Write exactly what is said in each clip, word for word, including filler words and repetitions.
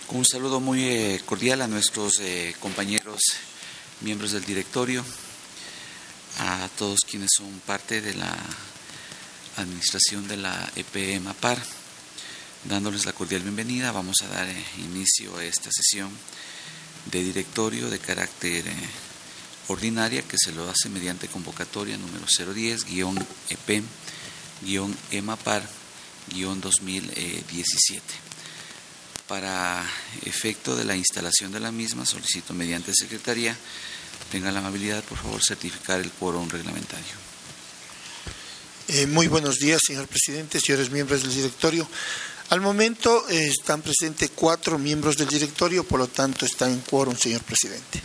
Un saludo muy eh, cordial a nuestros eh, compañeros miembros del directorio, a todos quienes son parte de la administración de la E P E MAPAR, dándoles la cordial bienvenida. Vamos a dar eh, inicio a esta sesión de directorio de carácter eh, ordinaria que se lo hace mediante convocatoria número cero diez guión E P guión E MAPAR guión dos mil diecisiete. Para efecto de la instalación de la misma, solicito mediante Secretaría tenga la amabilidad, por favor, certificar el quórum reglamentario. Eh, muy buenos días, señor presidente, señores miembros del directorio. Al momento eh, están presentes cuatro miembros del directorio, por lo tanto está en quórum, señor presidente.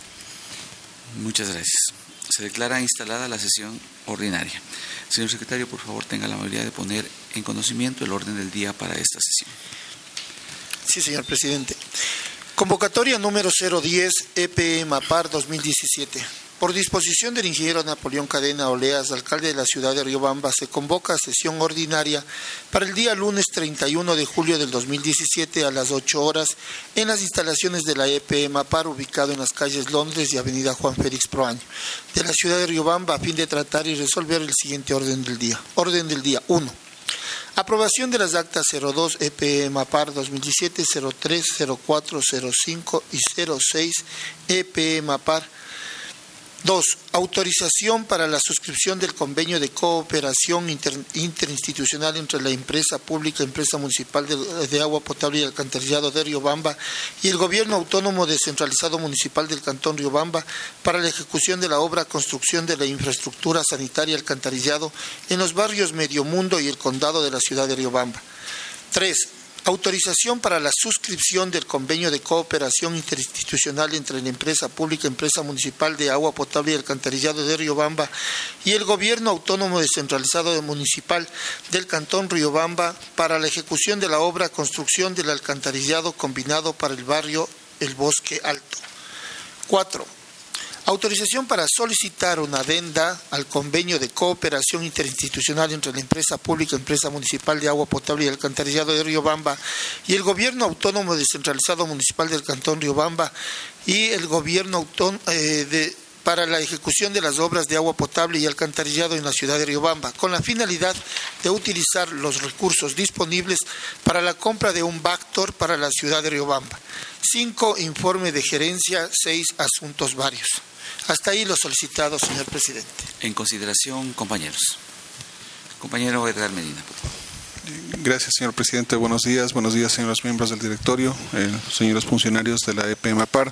Muchas gracias. Se declara instalada la sesión ordinaria. Señor secretario, por favor, tenga la amabilidad de poner en conocimiento el orden del día para esta sesión. Sí, señor presidente. Convocatoria número cero diez E P E MAPAR dos mil diecisiete. Por disposición del ingeniero Napoleón Cadena Oleas, alcalde de la ciudad de Riobamba, se convoca a sesión ordinaria para el día lunes treinta y uno de julio del dos mil diecisiete a las ocho horas en las instalaciones de la E P E MAPAR, ubicado en las calles Londres y avenida Juan Félix Proaño, de la ciudad de Riobamba, a fin de tratar y resolver el siguiente orden del día. Orden del día uno. Aprobación de las actas cero dos E P E MAPAR dos mil diecisiete, cero tres, cero cuatro, cero cinco y cero seis E P E MAPAR. dos. Autorización para la suscripción del convenio de cooperación inter, interinstitucional entre la empresa pública, empresa municipal de, de agua potable y alcantarillado de Riobamba y el gobierno autónomo descentralizado municipal del Cantón Riobamba para la ejecución de la obra construcción de la infraestructura sanitaria alcantarillado en los barrios Medio Mundo y el condado de la ciudad de Riobamba. tres. Autorización para la suscripción del convenio de cooperación interinstitucional entre la empresa pública, empresa municipal de agua potable y alcantarillado de Riobamba y el gobierno autónomo descentralizado municipal del Cantón Riobamba para la ejecución de la obra construcción del alcantarillado combinado para el barrio El Bosque Alto. cuatro. Autorización para solicitar una adenda al convenio de cooperación interinstitucional entre la empresa pública, empresa municipal de agua potable y alcantarillado de Riobamba y el gobierno autónomo descentralizado municipal del Cantón Riobamba y el gobierno autónomo eh, de para la ejecución de las obras de agua potable y alcantarillado en la ciudad de Riobamba, con la finalidad de utilizar los recursos disponibles para la compra de un Bactor para la ciudad de Riobamba. cinco. Informe de gerencia. seis. Asuntos varios. Hasta ahí lo solicitado, señor presidente. En consideración, compañeros. Compañero Edgar Medina, por favor. Gracias, señor presidente. Buenos días. Buenos días, señores miembros del directorio, eh, señores funcionarios de la E P E MAPAR.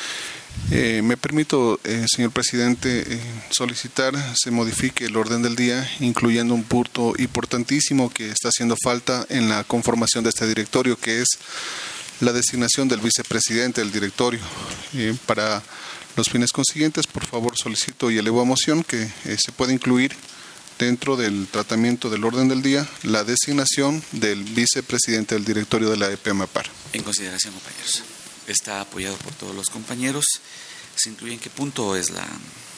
Eh, me permito, eh, señor presidente, eh, solicitar se modifique el orden del día, incluyendo un punto importantísimo que está haciendo falta en la conformación de este directorio, que es la designación del vicepresidente del directorio. Eh, para los fines consiguientes, por favor, solicito y elevo a moción que eh, se pueda incluir dentro del tratamiento del orden del día la designación del vicepresidente del directorio de la E P E MAPAR. En consideración, compañeros. Está apoyado por todos los compañeros. ¿Se incluye en qué punto es la...?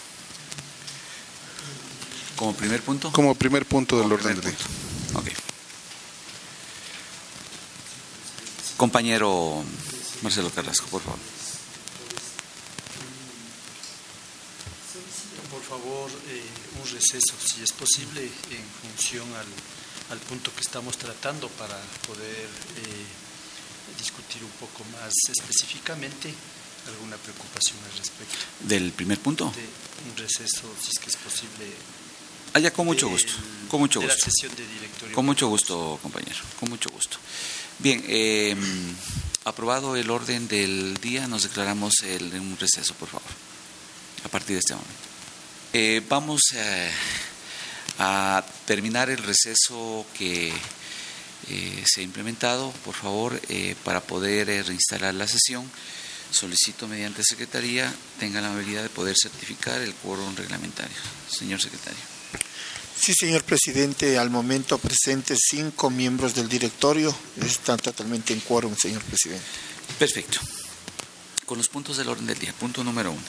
¿Como primer punto? Como primer punto del Como orden primer del día. punto. Ok. Compañero Marcelo Carrasco, por favor. Por favor, eh, un receso, si es posible, en función al, al punto que estamos tratando para poder eh, discutir un poco más específicamente alguna preocupación al respecto. ¿Del primer punto? De un receso, si es que es posible. Ah, ya, con mucho gusto. Con mucho de gusto. la sesión de directorio. Con mucho gusto, compañero. Con mucho gusto. Bien, eh, aprobado el orden del día, nos declaramos el, en un receso, por favor, a partir de este momento. Eh, vamos a, a terminar el receso que eh, se ha implementado, por favor, eh, para poder eh, reinstalar la sesión. Solicito mediante Secretaría tenga la habilidad de poder certificar el quórum reglamentario. Señor secretario. Sí, señor presidente, al momento presentes cinco miembros del directorio, están totalmente en quórum, señor presidente. Perfecto. Con los puntos del orden del día. Punto número uno.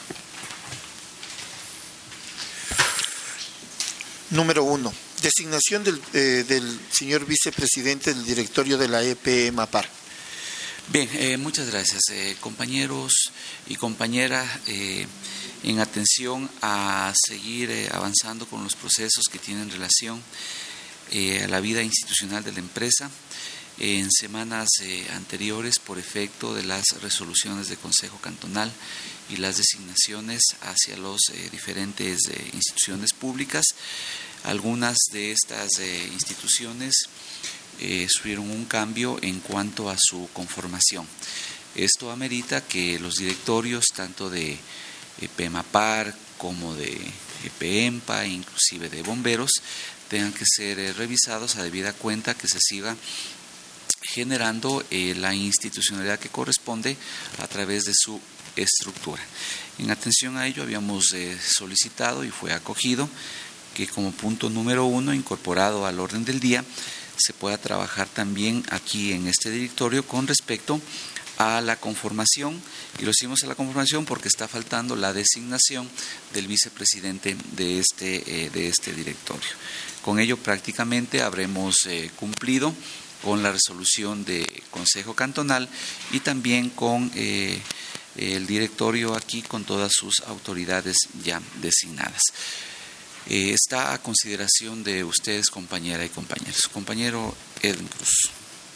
Número uno. Designación del, eh, del señor vicepresidente del directorio de la E P E MAPAR. Bien, eh, muchas gracias, eh, compañeros y compañeras. Eh, en atención a seguir eh, avanzando con los procesos que tienen relación eh, a la vida institucional de la empresa. Eh, en semanas eh, anteriores, por efecto de las resoluciones del Consejo Cantonal y las designaciones hacia las eh, diferentes eh, instituciones públicas, algunas de estas eh, instituciones eh, sufrieron un cambio en cuanto a su conformación. Esto amerita que los directorios, tanto de EPEMAPAR como de EPEMPA, inclusive de bomberos, tengan que ser eh, revisados a debida cuenta que se siga generando eh, la institucionalidad que corresponde a través de su estructura. En atención a ello, habíamos eh, solicitado y fue acogido que como punto número uno, incorporado al orden del día, se pueda trabajar también aquí en este directorio con respecto a la conformación, y lo hicimos a la conformación porque está faltando la designación del vicepresidente de este, eh, de este directorio. Con ello prácticamente habremos eh, cumplido con la resolución del Consejo Cantonal y también con eh, el directorio aquí con todas sus autoridades ya designadas. Eh, está a consideración de ustedes, compañera y compañeros. Compañero Edwin Cruz.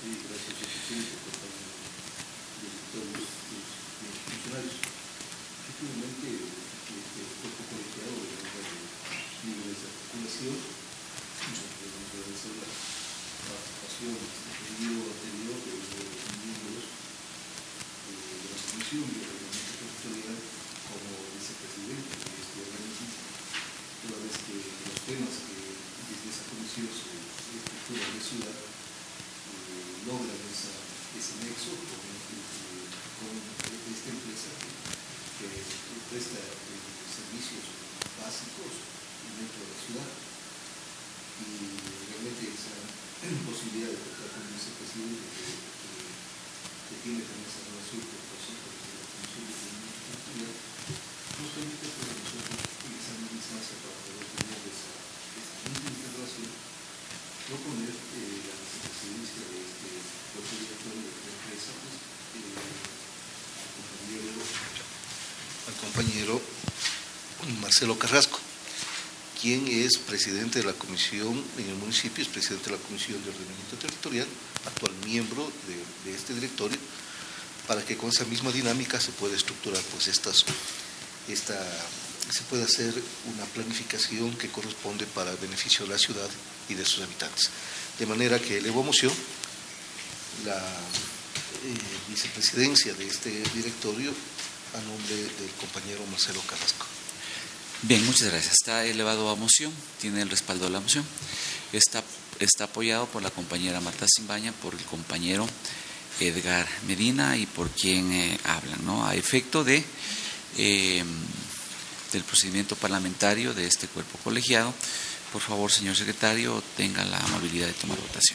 Compañero Marcelo Carrasco, quien es presidente de la comisión en el municipio, es presidente de la Comisión de Ordenamiento Territorial, actual miembro de, de este directorio, para que con esa misma dinámica se pueda estructurar pues estas, esta, se pueda hacer una planificación que corresponde para el beneficio de la ciudad y de sus habitantes. De manera que elevo moción la eh, vicepresidencia de este directorio a nombre del compañero Marcelo Carrasco. Bien, muchas gracias. Está elevado a moción, tiene el respaldo de la moción. Está, está apoyado por la compañera Marta Simbaña, por el compañero Edgar Medina y por quien eh, hablan, ¿no? A efecto de eh, del procedimiento parlamentario de este cuerpo colegiado, por favor, señor secretario, tenga la amabilidad de tomar votación.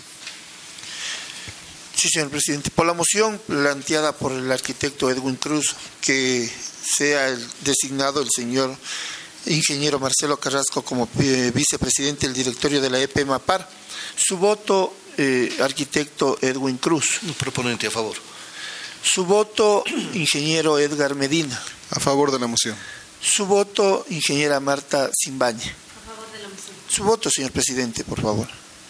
Sí, señor presidente. Por la moción planteada por el arquitecto Edwin Cruz, que sea el designado el señor ingeniero Marcelo Carrasco como eh, vicepresidente del directorio de la EPEMAPAR. Su voto, eh, arquitecto Edwin Cruz. Proponente, a favor. Su voto, ingeniero Edgar Medina. A favor de la moción. Su voto, ingeniera Marta Simbaña. A favor de la moción. Su voto, señor presidente, por favor.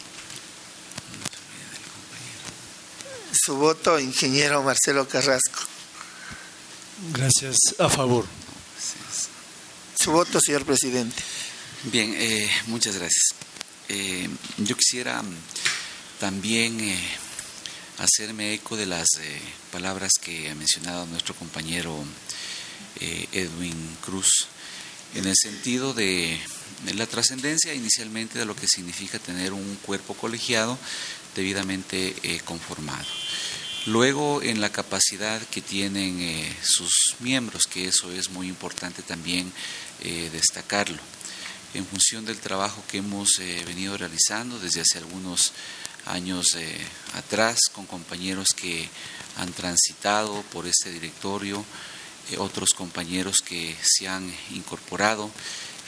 Su voto, ingeniero Marcelo Carrasco. Gracias. A favor. Su voto, señor presidente. Bien, eh, muchas gracias. Eh, yo quisiera también eh, hacerme eco de las eh, palabras que ha mencionado nuestro compañero eh, Edwin Cruz, en el sentido de, de la trascendencia inicialmente de lo que significa tener un cuerpo colegiado debidamente eh, conformado. Luego, en la capacidad que tienen eh, sus miembros, que eso es muy importante también eh, destacarlo, en función del trabajo que hemos eh, venido realizando desde hace algunos años eh, atrás, con compañeros que han transitado por este directorio, eh, otros compañeros que se han incorporado,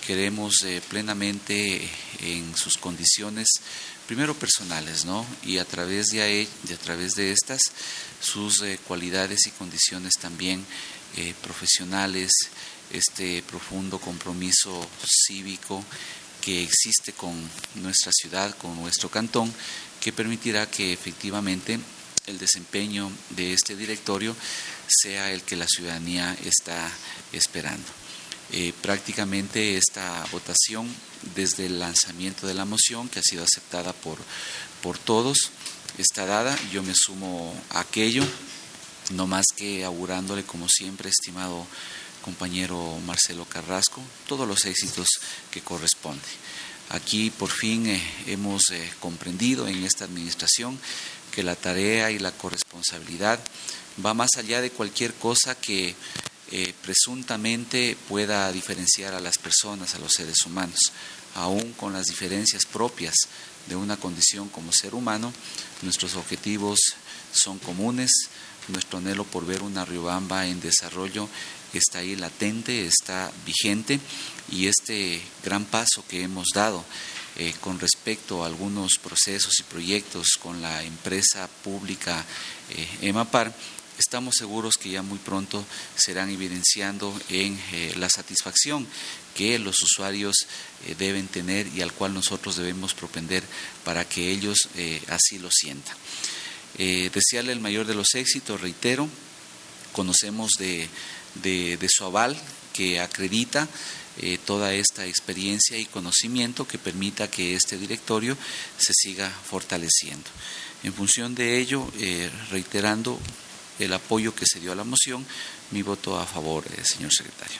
queremos eh, plenamente en sus condiciones, primero personales, ¿no? Y a través de, ahí, de, a través de estas, sus eh, cualidades y condiciones también eh, profesionales, este profundo compromiso cívico que existe con nuestra ciudad, con nuestro cantón, que permitirá que efectivamente el desempeño de este directorio sea el que la ciudadanía está esperando. Eh, prácticamente esta votación, desde el lanzamiento de la moción, que ha sido aceptada por, por todos, está dada. Yo me sumo a aquello, no más que augurándole, como siempre, estimado compañero Marcelo Carrasco, todos los éxitos que corresponde. Aquí por fin eh, hemos eh, comprendido en esta administración que la tarea y la corresponsabilidad va más allá de cualquier cosa que eh, presuntamente pueda diferenciar a las personas, a los seres humanos. Aún con las diferencias propias de una condición como ser humano, nuestros objetivos son comunes, nuestro anhelo por ver una Riobamba en desarrollo está ahí latente, está vigente, y este gran paso que hemos dado eh, con respecto a algunos procesos y proyectos con la empresa pública eh, EMAPAR, estamos seguros que ya muy pronto serán evidenciando en eh, la satisfacción que los usuarios eh, deben tener y al cual nosotros debemos propender para que ellos eh, así lo sientan. Eh, desearle el mayor de los éxitos, reitero, conocemos de, de, de su aval que acredita eh, toda esta experiencia y conocimiento que permita que este directorio se siga fortaleciendo. En función de ello, eh, reiterando el apoyo que se dio a la moción, mi voto a favor, eh, señor secretario.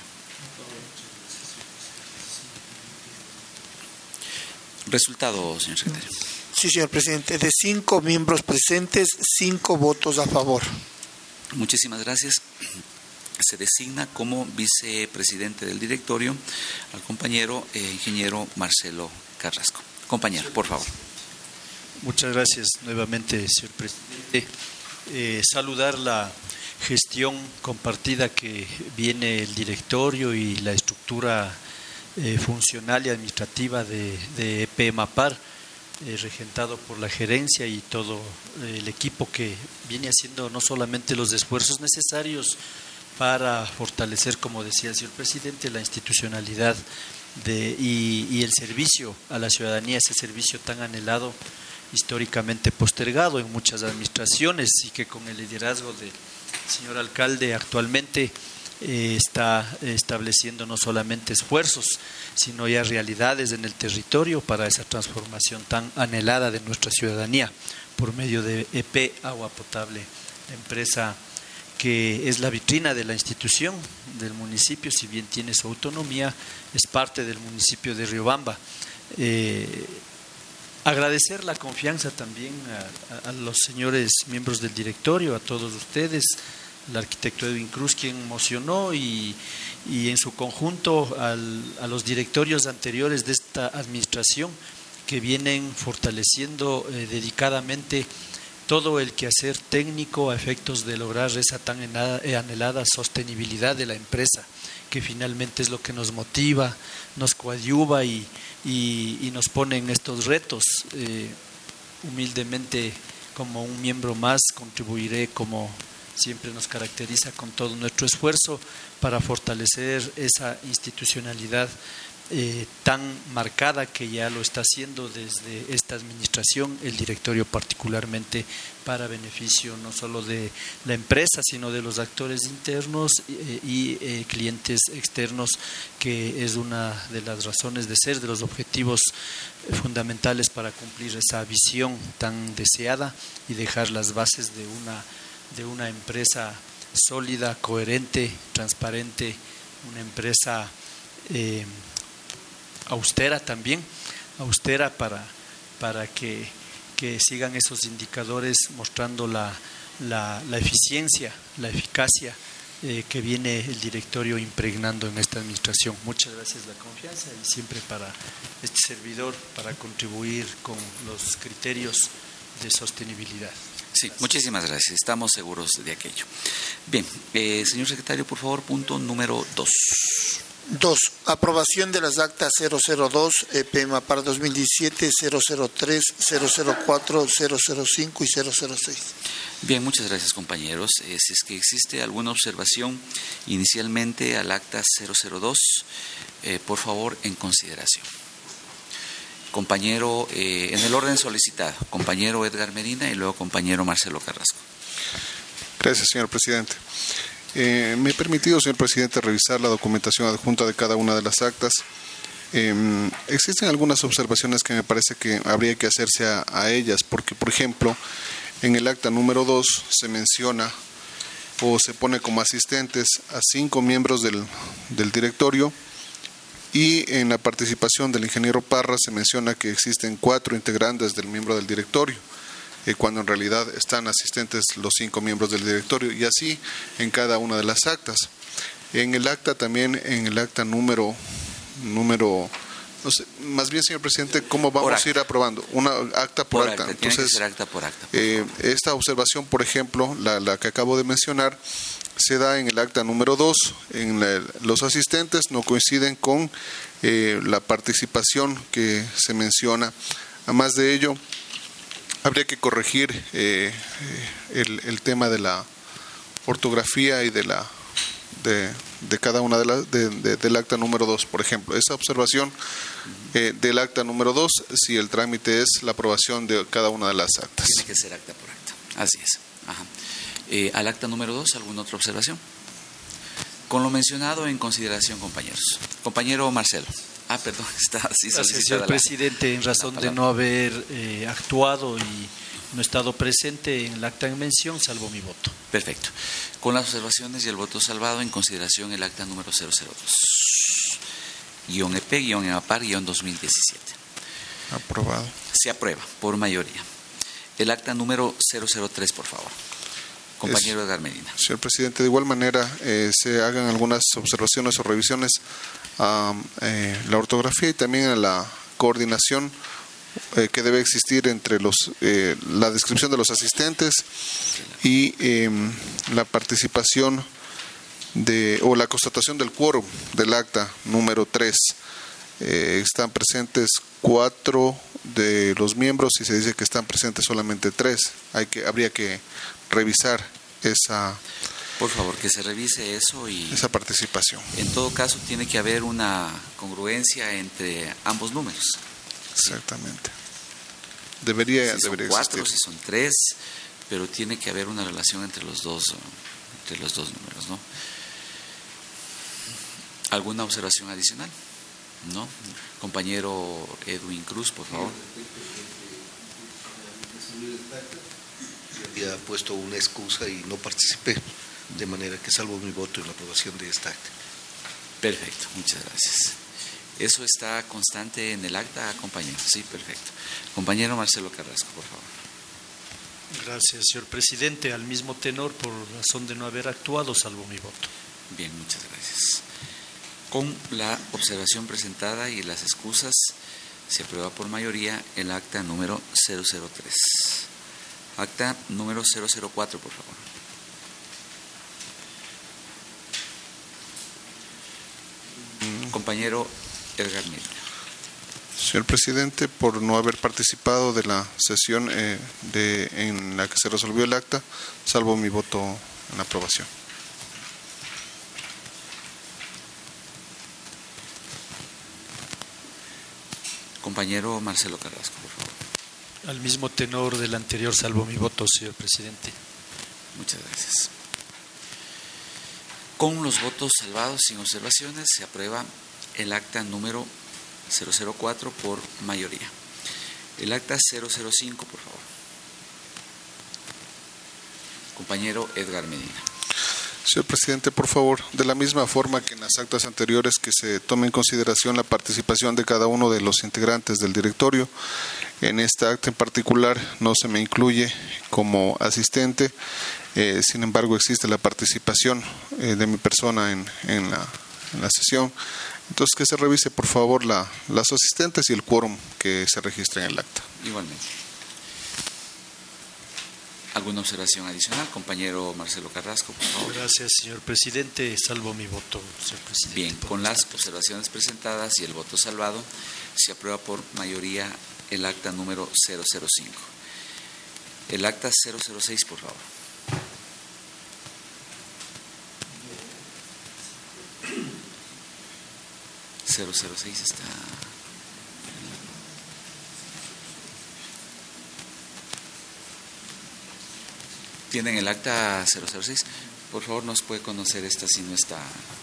Resultado, señor secretario. Sí, señor presidente. De cinco miembros presentes, cinco votos a favor. Muchísimas gracias. Se designa como vicepresidente del directorio al compañero eh, ingeniero Marcelo Carrasco. Compañero, por favor. Muchas gracias nuevamente, señor presidente. Eh, saludar la gestión compartida que viene el directorio y la estructura eh, funcional y administrativa de, de E P EMAPAR, eh, regentado por la gerencia y todo eh, el equipo que viene haciendo no solamente los esfuerzos necesarios para fortalecer, como decía el señor presidente, la institucionalidad de, y, y el servicio a la ciudadanía, ese servicio tan anhelado, históricamente postergado en muchas administraciones, y que con el liderazgo del señor alcalde actualmente eh, está estableciendo no solamente esfuerzos, sino ya realidades en el territorio para esa transformación tan anhelada de nuestra ciudadanía por medio de E P Agua Potable, la empresa que es la vitrina de la institución del municipio, si bien tiene su autonomía, es parte del municipio de Riobamba. Eh, Agradecer la confianza también a, a, a los señores miembros del directorio, a todos ustedes, al arquitecto Edwin Cruz, quien mocionó, y, y en su conjunto al, a los directorios anteriores de esta administración que vienen fortaleciendo eh, dedicadamente todo el quehacer técnico a efectos de lograr esa tan anhelada sostenibilidad de la empresa, que finalmente es lo que nos motiva, nos coadyuva y Y, y nos ponen estos retos. Eh, humildemente, como un miembro más, contribuiré, como siempre nos caracteriza, con todo nuestro esfuerzo para fortalecer esa institucionalidad eh, tan marcada que ya lo está haciendo desde esta administración, el directorio particularmente, para beneficio no solo de la empresa, sino de los actores internos eh, y eh, clientes externos, que es una de las razones de ser, de los objetivos fundamentales para cumplir esa visión tan deseada y dejar las bases de una, de una empresa sólida, coherente, transparente, una empresa eh, austera también, austera para, para que, que sigan esos indicadores mostrando la, la, la eficiencia, la eficacia eh, que viene el directorio impregnando en esta administración. Muchas gracias por la confianza y siempre para este servidor para contribuir con los criterios de sostenibilidad. Sí, muchísimas gracias. Estamos seguros de aquello. Bien, eh, señor secretario, por favor, punto número dos. Dos, aprobación de las actas cero cero dos E P M A P A R dos mil diecisiete, cero cero tres, cero cero cuatro, cero cero cinco y cero cero seis. Bien, muchas gracias, compañeros. Eh, si es que existe alguna observación inicialmente al acta cero cero dos, eh, por favor, en consideración. Compañero, eh, en el orden solicitado, compañero Edgar Medina y luego compañero Marcelo Carrasco. Gracias, señor presidente. Eh, me he permitido, señor presidente, revisar la documentación adjunta de cada una de las actas. Eh, existen algunas observaciones que me parece que habría que hacerse a, a ellas, porque, por ejemplo, en el acta número dos se menciona o se pone como asistentes a cinco miembros del, del directorio, y en la participación del ingeniero Parra se menciona que existen cuatro integrantes del miembro del directorio, eh, cuando en realidad están asistentes los cinco miembros del directorio, y así en cada una de las actas. En el acta también, en el acta número, número no sé, más bien, señor presidente, ¿cómo vamos a ir aprobando? Una acta por, por acta. acta. Entonces, tiene que ser acta por acta. Por eh, esta observación, por ejemplo, la, la que acabo de mencionar, se da en el acta número dos. En la, los asistentes no coinciden con eh, la participación que se menciona. Además de ello, habría que corregir eh, el, el tema de la ortografía y de la de, de cada una de las de, de, del acta número dos, por ejemplo. Esa observación eh, del acta número dos, si el trámite es la aprobación de cada una de las actas. Tiene que ser acta por acta. Así es. Ajá. Eh, al acta número dos, ¿alguna otra observación? Con lo mencionado en consideración, compañeros. Compañero Marcelo. Ah, perdón, está así. Gracias, señor la, presidente. En razón de no haber eh, actuado y no estado presente en el acta en mención, salvo mi voto. Perfecto. Con las observaciones y el voto salvado, en consideración el acta número cero cero dos. Guión E P, guión E M A P A R, guión dos mil diecisiete. Aprobado. Se aprueba por mayoría. El acta número cero cero tres, por favor. Compañero Edgar Medina. Señor presidente, de igual manera eh, se hagan algunas observaciones o revisiones a eh, la ortografía y también a la coordinación eh, que debe existir entre los eh, la descripción de los asistentes y eh, la participación de o la constatación del quórum del acta número tres. Eh, están presentes cuatro de los miembros y se dice que están presentes solamente tres. Hay que habría que revisar esa por favor que se revise eso y esa participación. En todo caso tiene que haber una congruencia entre ambos números. Exactamente. Debería si son debería cuatro, existir. si son tres, pero tiene que haber una relación entre los dos entre los dos números, ¿no? ¿Alguna observación adicional? ¿No? Compañero Edwin Cruz, por favor. Había puesto una excusa y no participé, de manera que salvo mi voto en la aprobación de esta acta. Perfecto, muchas gracias. ¿Eso está constante en el acta, compañero? Sí, perfecto. Compañero Marcelo Carrasco, por favor. Gracias, señor presidente. Al mismo tenor, por razón de no haber actuado, salvo mi voto. Bien, muchas gracias. Con la observación presentada y las excusas, se aprueba por mayoría el acta número cero cero tres. Acta número cero cero cuatro, por favor. Compañero Edgar Medina. Señor presidente, por no haber participado de la sesión eh, de, en la que se resolvió el acta, salvo mi voto en la aprobación. Compañero Marcelo Carrasco, por favor. Al mismo tenor del anterior, salvo mi voto, señor presidente. Muchas gracias. Con los votos salvados sin observaciones, se aprueba el acta número cero cero cuatro por mayoría. El acta cero cero cinco, por favor. Compañero Edgar Medina. Señor presidente, por favor, de la misma forma que en las actas anteriores, que se tome en consideración la participación de cada uno de los integrantes del directorio. En esta acta en particular no se me incluye como asistente, eh, sin embargo existe la participación eh, de mi persona en, en, la, en la sesión. Entonces, que se revise por favor la, las asistentes y el quórum que se registra en el acta. Igualmente. ¿Alguna observación adicional? Compañero Marcelo Carrasco, por favor. Gracias, señor presidente. Salvo mi voto, señor presidente. Bien, con las observaciones presentadas y el voto salvado, se aprueba por mayoría el acta número cero cero cinco. El acta cero cero seis, por favor. cero cero seis está... ¿Tienen el acta cero cero seis? Por favor, nos puede conocer esta si no está...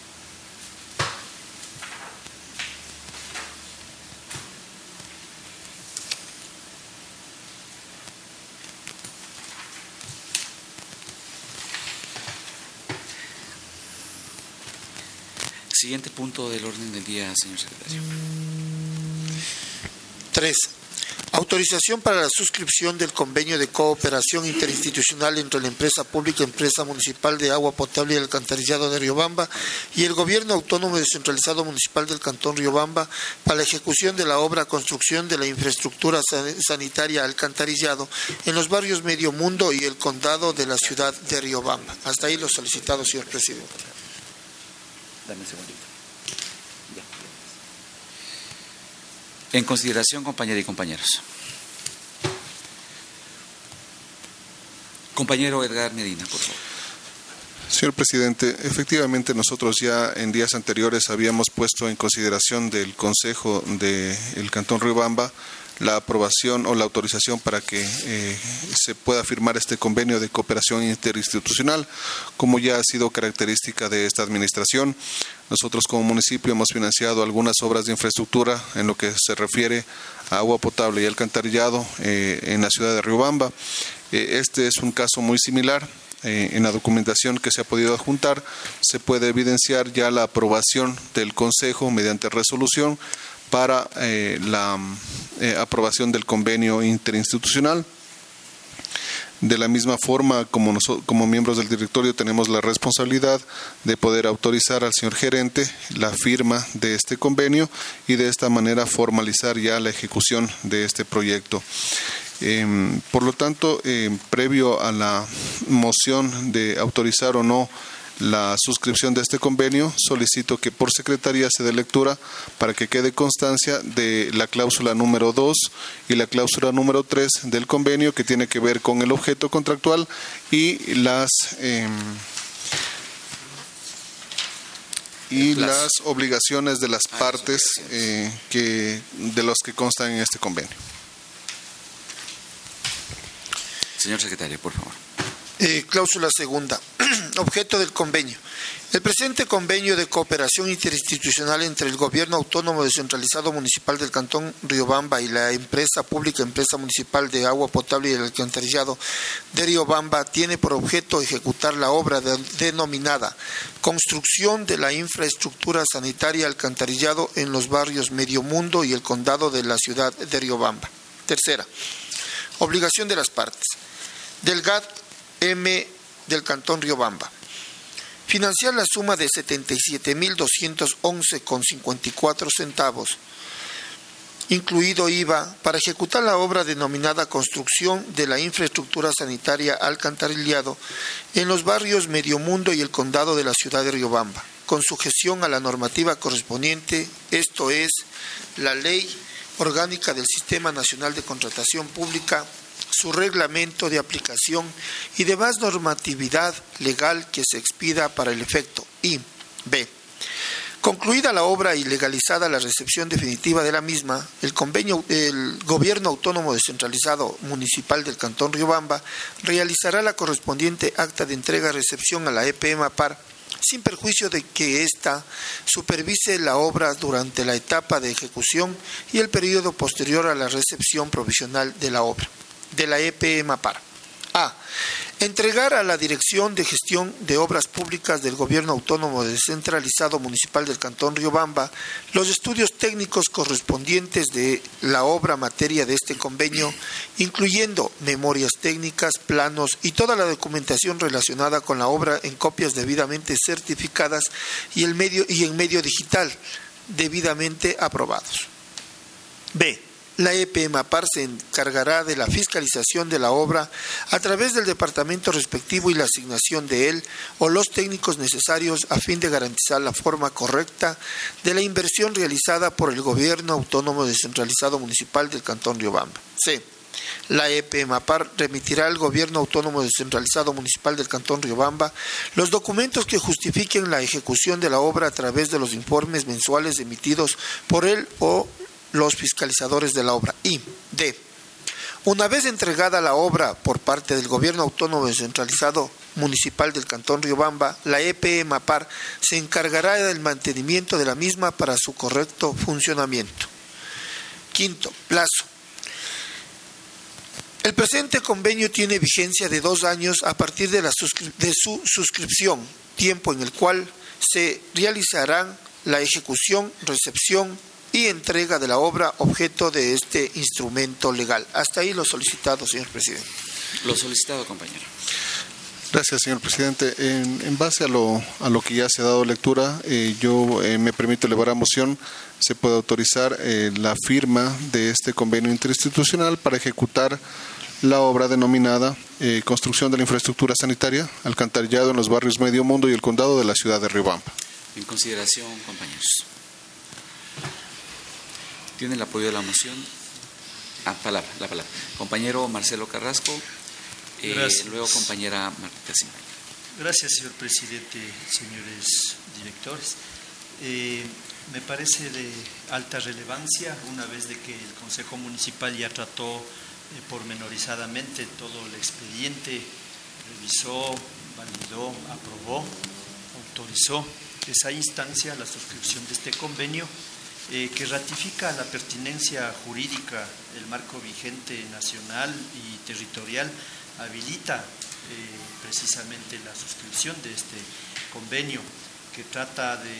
Siguiente punto del orden del día, señor secretario. tres. Autorización para la suscripción del convenio de cooperación interinstitucional entre la empresa pública Empresa Municipal de Agua Potable y Alcantarillado de Riobamba y el Gobierno Autónomo Descentralizado Municipal del Cantón Riobamba para la ejecución de la obra construcción de la infraestructura sanitaria alcantarillado en los barrios Medio Mundo y el condado de la ciudad de Riobamba. Hasta ahí lo solicitado, señor presidente. Dame un segundito. Ya. En consideración, compañeras y compañeros. Compañero Edgar Medina, por favor. Señor presidente, efectivamente nosotros ya en días anteriores habíamos puesto en consideración del Consejo del Cantón Riobamba la aprobación o la autorización para que eh, se pueda firmar este convenio de cooperación interinstitucional, como ya ha sido característica de esta administración. Nosotros como municipio hemos financiado algunas obras de infraestructura en lo que se refiere a agua potable y alcantarillado eh, en la ciudad de Riobamba. Eh, este es un caso muy similar. Eh, en la documentación que se ha podido adjuntar se puede evidenciar ya la aprobación del Consejo mediante resolución para eh, la eh, aprobación del convenio interinstitucional. De la misma forma, como, nosotros, como miembros del directorio tenemos la responsabilidad de poder autorizar al señor gerente la firma de este convenio y de esta manera formalizar ya la ejecución de este proyecto. Eh, por lo tanto, eh, previo a la moción de autorizar o no la suscripción de este convenio, solicito que por secretaría se dé lectura para que quede constancia de la cláusula número dos y la cláusula número tres del convenio, que tiene que ver con el objeto contractual y las eh, y las, las obligaciones de las partes eh, que de los que constan en este convenio. Señor secretario, por favor. Eh, cláusula segunda. Objeto del convenio. El presente convenio de cooperación interinstitucional entre el Gobierno Autónomo Descentralizado Municipal del Cantón Riobamba y la empresa pública Empresa Municipal de Agua Potable y el Alcantarillado de Riobamba tiene por objeto ejecutar la obra de, denominada construcción de la infraestructura sanitaria alcantarillado en los barrios Medio Mundo y el condado de la ciudad de Riobamba. Tercera. Obligación de las partes. Del G A D M del Cantón Riobamba. Financiar la suma de setenta y siete mil doscientos once con cincuenta y cuatro centavos, incluido I V A, para ejecutar la obra denominada construcción de la infraestructura sanitaria alcantarillado en los barrios Medio Mundo y el condado de la ciudad de Riobamba, con sujeción a la normativa correspondiente, esto es, la Ley Orgánica del Sistema Nacional de Contratación Pública, su reglamento de aplicación y demás normatividad legal que se expida para el efecto. Y B. Concluida la obra y legalizada la recepción definitiva de la misma, el convenio, el Gobierno Autónomo Descentralizado Municipal del Cantón Riobamba realizará la correspondiente acta de entrega-recepción a la E P E MAPAR, sin perjuicio de que ésta supervise la obra durante la etapa de ejecución y el periodo posterior a la recepción provisional de la obra. De la E P E MAPAR. A. Entregar a la Dirección de Gestión de Obras Públicas del Gobierno Autónomo Descentralizado Municipal del Cantón Riobamba los estudios técnicos correspondientes de la obra materia de este convenio, incluyendo memorias técnicas, planos y toda la documentación relacionada con la obra en copias debidamente certificadas y, el medio, y en medio digital debidamente aprobados. B. La E P MAPAR se encargará de la fiscalización de la obra a través del departamento respectivo y la asignación de él o los técnicos necesarios a fin de garantizar la forma correcta de la inversión realizada por el Gobierno Autónomo Descentralizado Municipal del Cantón Riobamba. C. La E P MAPAR remitirá al Gobierno Autónomo Descentralizado Municipal del Cantón Riobamba los documentos que justifiquen la ejecución de la obra a través de los informes mensuales emitidos por él o los fiscalizadores de la obra. Y D. Una vez entregada la obra por parte del Gobierno Autónomo Descentralizado Municipal del Cantón Riobamba, la E P MAPAR se encargará del mantenimiento de la misma para su correcto funcionamiento. Quinto, plazo. El presente convenio tiene vigencia de dos años a partir de, la suscri- de su suscripción, tiempo en el cual se realizarán la ejecución, recepción y entrega de la obra objeto de este instrumento legal. Hasta ahí lo solicitado, señor presidente. Lo solicitado, compañero. Gracias, señor presidente. En, en base a lo, a lo que ya se ha dado lectura, eh, yo eh, me permito elevar a moción, se puede autorizar eh, la firma de este convenio interinstitucional para ejecutar la obra denominada eh, Construcción de la Infraestructura Sanitaria, alcantarillado en los barrios Medio Mundo y el Condado de la ciudad de Riobamba. En consideración, compañeros. ¿Tiene el apoyo de la moción? Ah, palabra, la palabra. Compañero Marcelo Carrasco, eh, luego compañera Marta Simón. Gracias, señor presidente, señores directores. Eh, me parece de alta relevancia, una vez de que el Consejo Municipal ya trató eh, pormenorizadamente todo el expediente, revisó, validó, aprobó, autorizó esa instancia, la suscripción de este convenio, eh, que ratifica la pertinencia jurídica, el marco vigente nacional y territorial, habilita eh, precisamente la suscripción de este convenio, que trata de,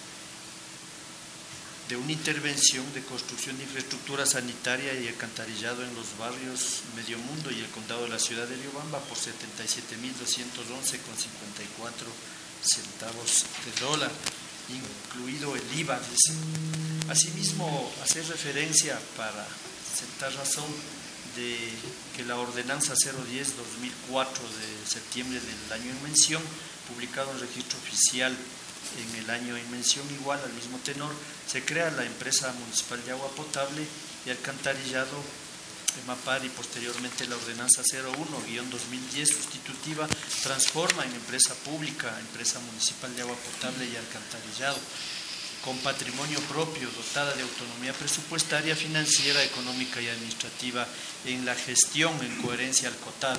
de una intervención de construcción de infraestructura sanitaria y alcantarillado en los barrios Medio Mundo y el Condado de la ciudad de Riobamba por setenta y siete mil doscientos once con cincuenta y cuatro centavos de dólar, incluido el I V A. Asimismo, hacer referencia para sentar razón de que la ordenanza cero diez guión dos mil cuatro de septiembre del año en mención, publicado en registro oficial en el año en mención igual al mismo tenor, se crea la empresa municipal de agua potable y alcantarillado MAPAR, y posteriormente la ordenanza cero uno guión dos mil diez sustitutiva transforma en empresa pública, empresa municipal de agua potable y alcantarillado, con patrimonio propio, dotada de autonomía presupuestaria, financiera, económica y administrativa en la gestión en coherencia al COTAD.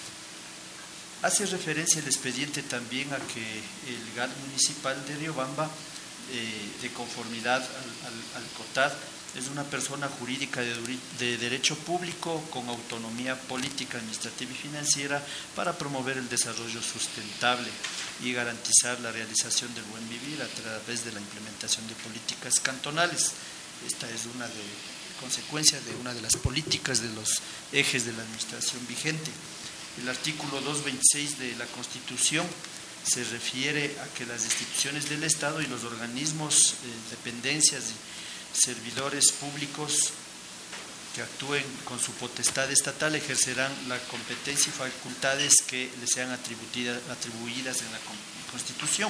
Hace referencia el expediente también a que el G A T municipal de Riobamba, eh, de conformidad al, al, al COTAD, es una persona jurídica de, de derecho público con autonomía política, administrativa y financiera para promover el desarrollo sustentable y garantizar la realización del buen vivir a través de la implementación de políticas cantonales. Esta es una de consecuencia de una de las políticas de los ejes de la administración vigente. El artículo doscientos veintiséis de la Constitución se refiere a que las instituciones del Estado y los organismos, eh, dependencias y servidores públicos que actúen con su potestad estatal ejercerán la competencia y facultades que les sean atribuidas en la Constitución.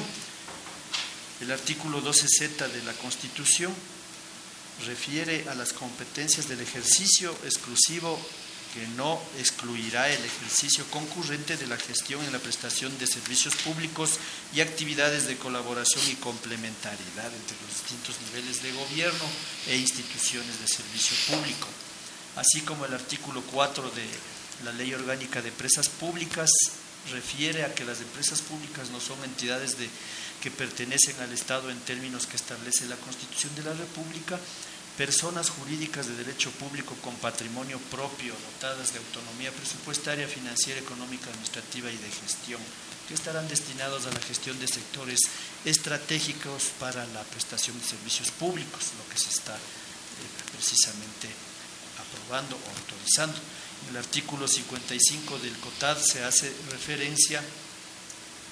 El artículo doce zeta de la Constitución refiere a las competencias del ejercicio exclusivo, que no excluirá el ejercicio concurrente de la gestión en la prestación de servicios públicos y actividades de colaboración y complementariedad entre los distintos niveles de gobierno e instituciones de servicio público, así como el artículo cuatro de la Ley Orgánica de Empresas Públicas refiere a que las empresas públicas no son entidades de, que pertenecen al Estado en términos que establece la Constitución de la República, personas jurídicas de derecho público con patrimonio propio, dotadas de autonomía presupuestaria, financiera, económica, administrativa y de gestión, que estarán destinados a la gestión de sectores estratégicos para la prestación de servicios públicos, lo que se está eh, precisamente aprobando o autorizando. En el artículo cincuenta y cinco del COTAD se hace referencia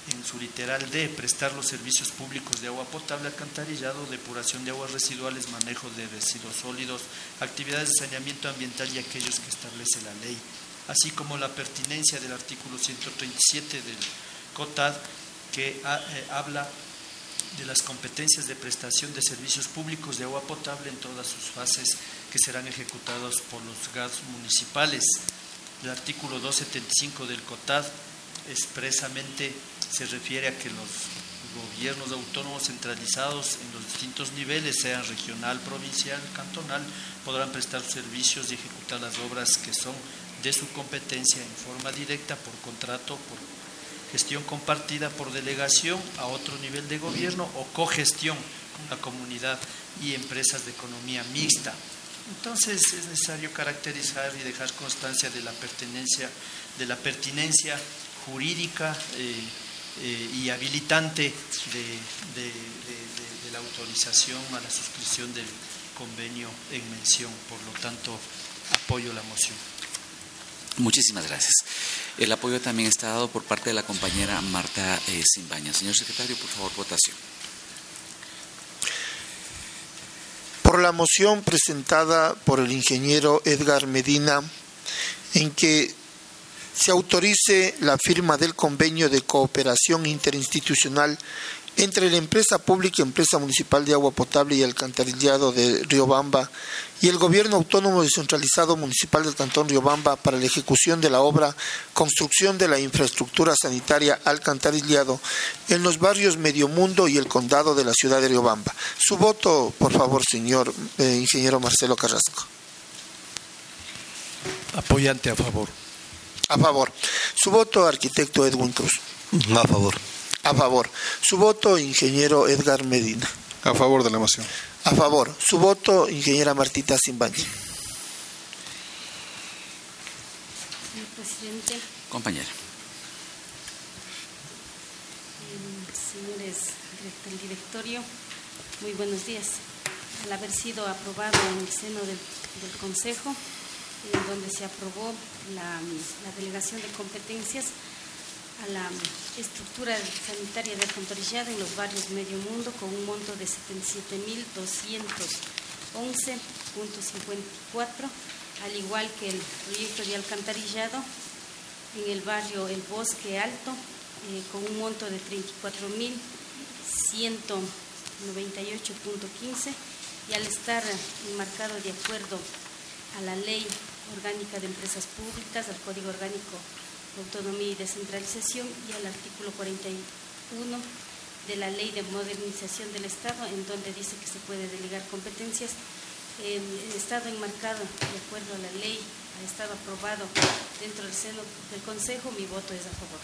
en su literal D, prestar los servicios públicos de agua potable, alcantarillado, depuración de aguas residuales, manejo de residuos sólidos, actividades de saneamiento ambiental y aquellos que establece la ley, así como la pertinencia del artículo ciento treinta y siete del COTAD, que ha, eh, habla de las competencias de prestación de servicios públicos de agua potable en todas sus fases que serán ejecutados por los G A S municipales. El artículo doscientos setenta y cinco del COTAD expresamente se refiere a que los gobiernos autónomos centralizados en los distintos niveles, sean regional, provincial, cantonal, podrán prestar servicios y ejecutar las obras que son de su competencia en forma directa, por contrato, por gestión compartida, por delegación a otro nivel de gobierno o cogestión con la comunidad y empresas de economía mixta. Entonces es necesario caracterizar y dejar constancia de la pertenencia, de la pertinencia jurídica eh, eh, y habilitante de, de, de, de, de la autorización a la suscripción del convenio en mención. Por lo tanto, apoyo la moción. Muchísimas gracias. El apoyo también está dado por parte de la compañera Marta eh, Simbaña. Señor secretario, por favor, votación. Por la moción presentada por el ingeniero Edgar Medina, en que se autorice la firma del convenio de cooperación interinstitucional entre la empresa pública y empresa municipal de agua potable y alcantarillado de Riobamba y el gobierno autónomo descentralizado municipal del cantón Riobamba para la ejecución de la obra construcción de la infraestructura sanitaria alcantarillado en los barrios Medio Mundo y el condado de la ciudad de Riobamba. Su voto, por favor, señor eh, ingeniero Marcelo Carrasco. Apoyante, a favor. A favor. Su voto, arquitecto Edwin Cruz. A favor. A favor. Su voto, ingeniero Edgar Medina. A favor de la moción. A favor. Su voto, ingeniera Martita Simbaña. Señor presidente. Compañera. Señores del directorio, muy buenos días. Al haber sido aprobado en el seno del, del Consejo, en donde se aprobó la, la delegación de competencias a la estructura sanitaria de alcantarillado en los barrios Medio Mundo con un monto de setenta y siete mil doscientos once punto cincuenta y cuatro, al igual que el proyecto de alcantarillado en el barrio El Bosque Alto eh, con un monto de treinta y cuatro mil ciento noventa y ocho punto quince, y al estar enmarcado de acuerdo a la Ley Orgánica de Empresas Públicas, al Código Orgánico de Autonomía y Descentralización y al artículo cuarenta y uno de la Ley de Modernización del Estado, en donde dice que se puede delegar competencias. El Estado enmarcado de acuerdo a la ley ha estado aprobado dentro del seno del Consejo. Mi voto es a favor.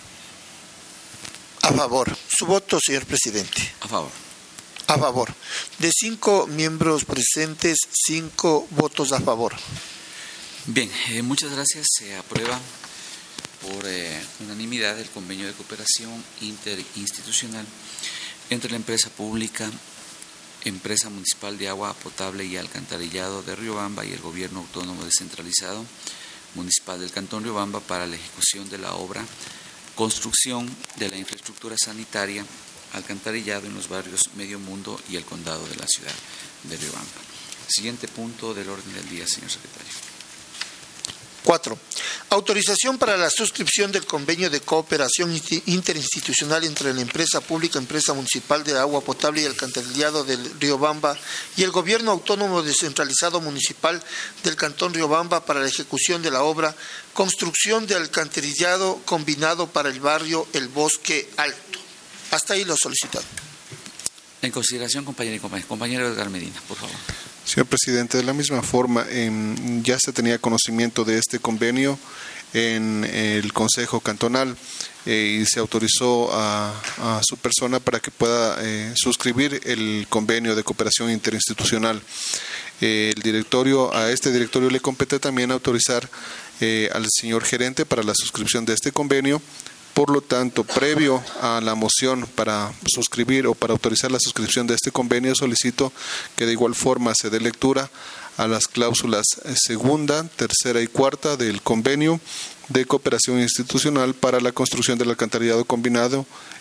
A favor. Su voto, señor presidente. A favor. A favor. De cinco miembros presentes, cinco votos a favor. Bien, eh, muchas gracias. Se aprueba por eh, unanimidad el convenio de cooperación interinstitucional entre la empresa pública, empresa municipal de agua potable y alcantarillado de Riobamba y el gobierno autónomo descentralizado municipal del cantón Riobamba para la ejecución de la obra construcción de la infraestructura sanitaria alcantarillado en los barrios Medio Mundo y el condado de la ciudad de Riobamba. Siguiente punto del orden del día, señor secretario. Cuatro. Autorización para la suscripción del convenio de cooperación interinstitucional entre la empresa pública, empresa municipal de agua potable y alcantarillado del Riobamba y el gobierno autónomo descentralizado municipal del cantón Riobamba para la ejecución de la obra construcción de alcantarillado combinado para el barrio El Bosque Alto. Hasta ahí lo solicitado. En consideración, compañero y compañero, compañero Edgar Medina, por favor. Señor presidente, de la misma forma, eh, ya se tenía conocimiento de este convenio en el Consejo Cantonal eh, y se autorizó a, a su persona para que pueda eh, suscribir el convenio de cooperación interinstitucional. Eh, el directorio, a este directorio le compete también autorizar eh, al señor gerente para la suscripción de este convenio. Por lo tanto, previo a la moción para suscribir o para autorizar la suscripción de este convenio, solicito que de igual forma se dé lectura a las cláusulas segunda, tercera y cuarta del convenio de cooperación institucional para la construcción del alcantarillado combinado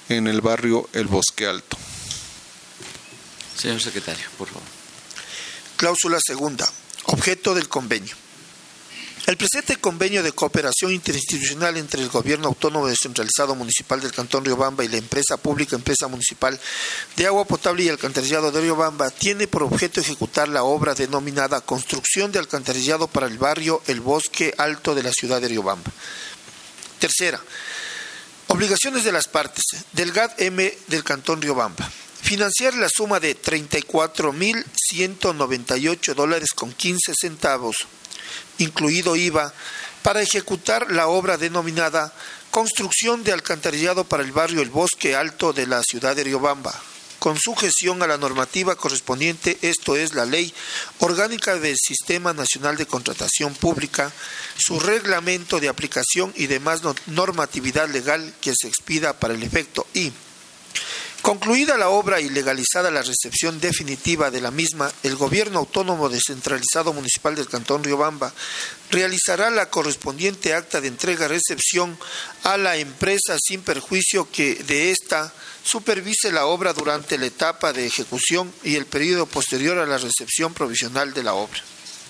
en el barrio El Bosque Alto. Señor secretario, por favor. Cláusula segunda. Objeto del convenio. El presente convenio de cooperación interinstitucional entre el Gobierno Autónomo Descentralizado Municipal del Cantón Riobamba y la empresa pública Empresa Municipal de Agua Potable y Alcantarillado de Riobamba tiene por objeto ejecutar la obra denominada Construcción de Alcantarillado para el barrio El Bosque Alto de la ciudad de Riobamba. Tercera. Obligaciones de las partes del G A D M del Cantón Riobamba. Financiar la suma de treinta y cuatro mil ciento noventa y ocho dólares con quince centavos, incluido I V A, para ejecutar la obra denominada Construcción de Alcantarillado para el barrio El Bosque Alto de la ciudad de Riobamba, con sujeción a la normativa correspondiente, esto es la Ley Orgánica del Sistema Nacional de Contratación Pública, su reglamento de aplicación y demás normatividad legal que se expida para el efecto. Y concluida la obra y legalizada la recepción definitiva de la misma, el Gobierno Autónomo Descentralizado Municipal del Cantón Riobamba realizará la correspondiente acta de entrega-recepción a la empresa sin perjuicio que de ésta supervise la obra durante la etapa de ejecución y el periodo posterior a la recepción provisional de la obra.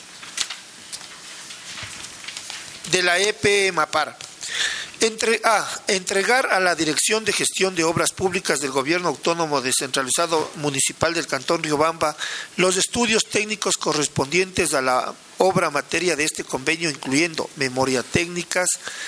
De la E P E MAPAR. Entre A. Entregar a la Dirección de Gestión de Obras Públicas del Gobierno Autónomo Descentralizado Municipal del Cantón Riobamba los estudios técnicos correspondientes a la obra materia de este convenio, incluyendo memoria técnicas,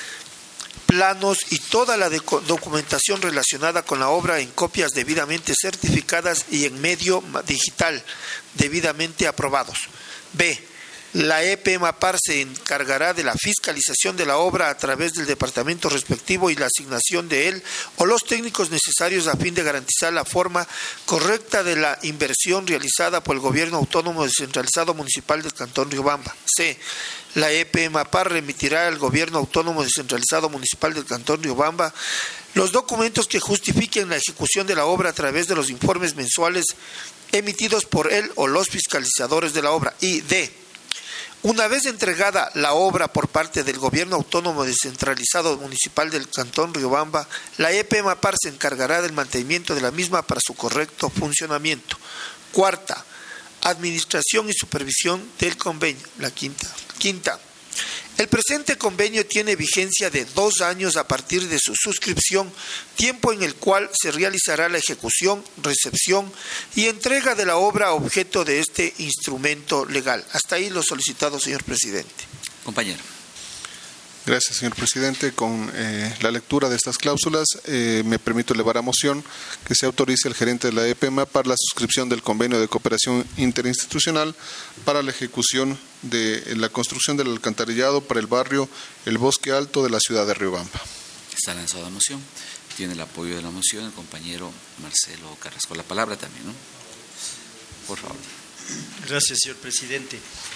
planos y toda la documentación relacionada con la obra en copias debidamente certificadas y en medio digital debidamente aprobados. B. La E P E MAPAR se encargará de la fiscalización de la obra a través del departamento respectivo y la asignación de él o los técnicos necesarios a fin de garantizar la forma correcta de la inversión realizada por el Gobierno Autónomo Descentralizado Municipal del Cantón Riobamba. C. La E P E MAPAR remitirá al Gobierno Autónomo Descentralizado Municipal del Cantón Riobamba los documentos que justifiquen la ejecución de la obra a través de los informes mensuales emitidos por él o los fiscalizadores de la obra. Y D. Una vez entregada la obra por parte del Gobierno Autónomo Descentralizado Municipal del Cantón Riobamba, la E P E MAPAR se encargará del mantenimiento de la misma para su correcto funcionamiento. Cuarta, administración y supervisión del convenio. La quinta. Quinta. El presente convenio tiene vigencia de dos años a partir de su suscripción, tiempo en el cual se realizará la ejecución, recepción y entrega de la obra objeto de este instrumento legal. Hasta ahí lo solicitado, señor presidente. Compañero. Gracias, señor presidente. Con eh, la lectura de estas cláusulas, eh, me permito elevar a moción que se autorice al gerente de la E P E MAPAR la suscripción del convenio de cooperación interinstitucional para la ejecución de la construcción del alcantarillado para el barrio El Bosque Alto de la ciudad de Riobamba. Está lanzada la moción. Tiene el apoyo de la moción el compañero Marcelo Carrasco. La palabra también, ¿no? Por favor. Gracias, señor presidente.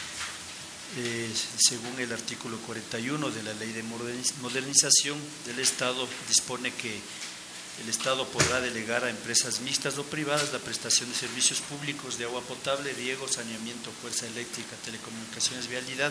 Eh, según el artículo cuarenta y uno de la Ley de Modernización del Estado, dispone que el Estado podrá delegar a empresas mixtas o privadas la prestación de servicios públicos de agua potable, riego, saneamiento, fuerza eléctrica, telecomunicaciones, vialidad,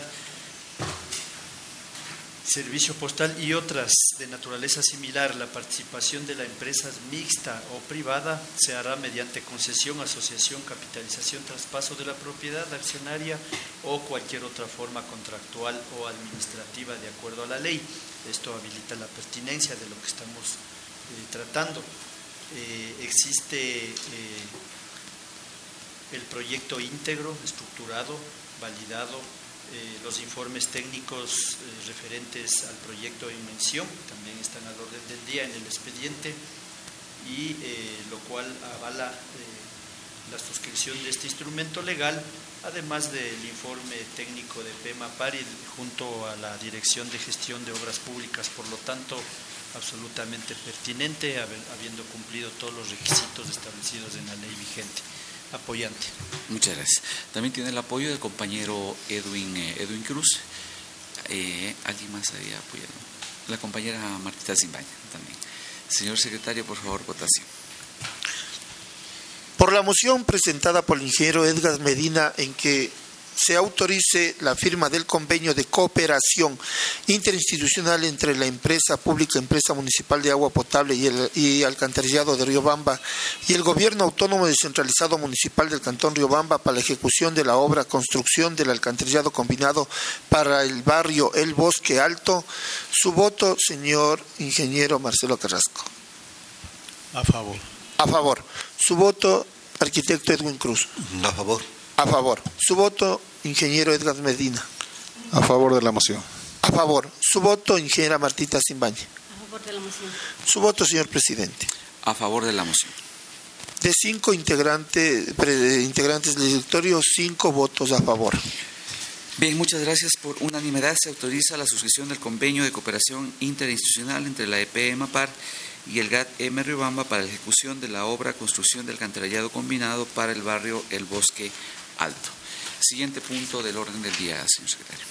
servicio postal y otras de naturaleza similar. La participación de la empresa mixta o privada se hará mediante concesión, asociación, capitalización, traspaso de la propiedad accionaria o cualquier otra forma contractual o administrativa de acuerdo a la ley. Esto habilita la pertinencia de lo que estamos eh, tratando. Eh, existe eh, el proyecto íntegro, estructurado, validado, Eh, los informes técnicos eh, referentes al proyecto en mención también están al orden del día en el expediente y eh, lo cual avala eh, la suscripción de este instrumento legal, además del informe técnico de P E MAPAR y junto a la Dirección de Gestión de Obras Públicas, por lo tanto absolutamente pertinente, habiendo cumplido todos los requisitos establecidos en la ley vigente. Apoyante. Muchas gracias. También tiene el apoyo del compañero Edwin, eh, Edwin Cruz. Eh, ¿Alguien más había apoyado? La compañera Martita Zimbaña también. Señor secretario, por favor, votación. Por la moción presentada por el ingeniero Edgar Medina, en que se autorice la firma del convenio de cooperación interinstitucional entre la empresa pública, empresa municipal de agua potable y, el, y alcantarillado de Riobamba y el gobierno autónomo descentralizado municipal del Cantón Riobamba para la ejecución de la obra construcción del alcantarillado combinado para el barrio El Bosque Alto. Su voto, señor ingeniero Marcelo Carrasco. A favor. A favor. Su voto, arquitecto Edwin Cruz. A favor. A favor. Su voto, ingeniero Edgar Medina. A favor de la moción. A favor. Su voto, ingeniera Martita Simbaña. A favor de la moción. Su voto, señor presidente. A favor de la moción. De cinco integrantes, pre, integrantes del directorio, cinco votos a favor. Bien, muchas gracias. Por unanimidad se autoriza la suscripción del convenio de cooperación interinstitucional entre la E P E MAPAR y el G A T M Riobamba para la ejecución de la obra construcción del alcantarillado combinado para el barrio El Bosque Alto. Siguiente punto del orden del día, señor secretario.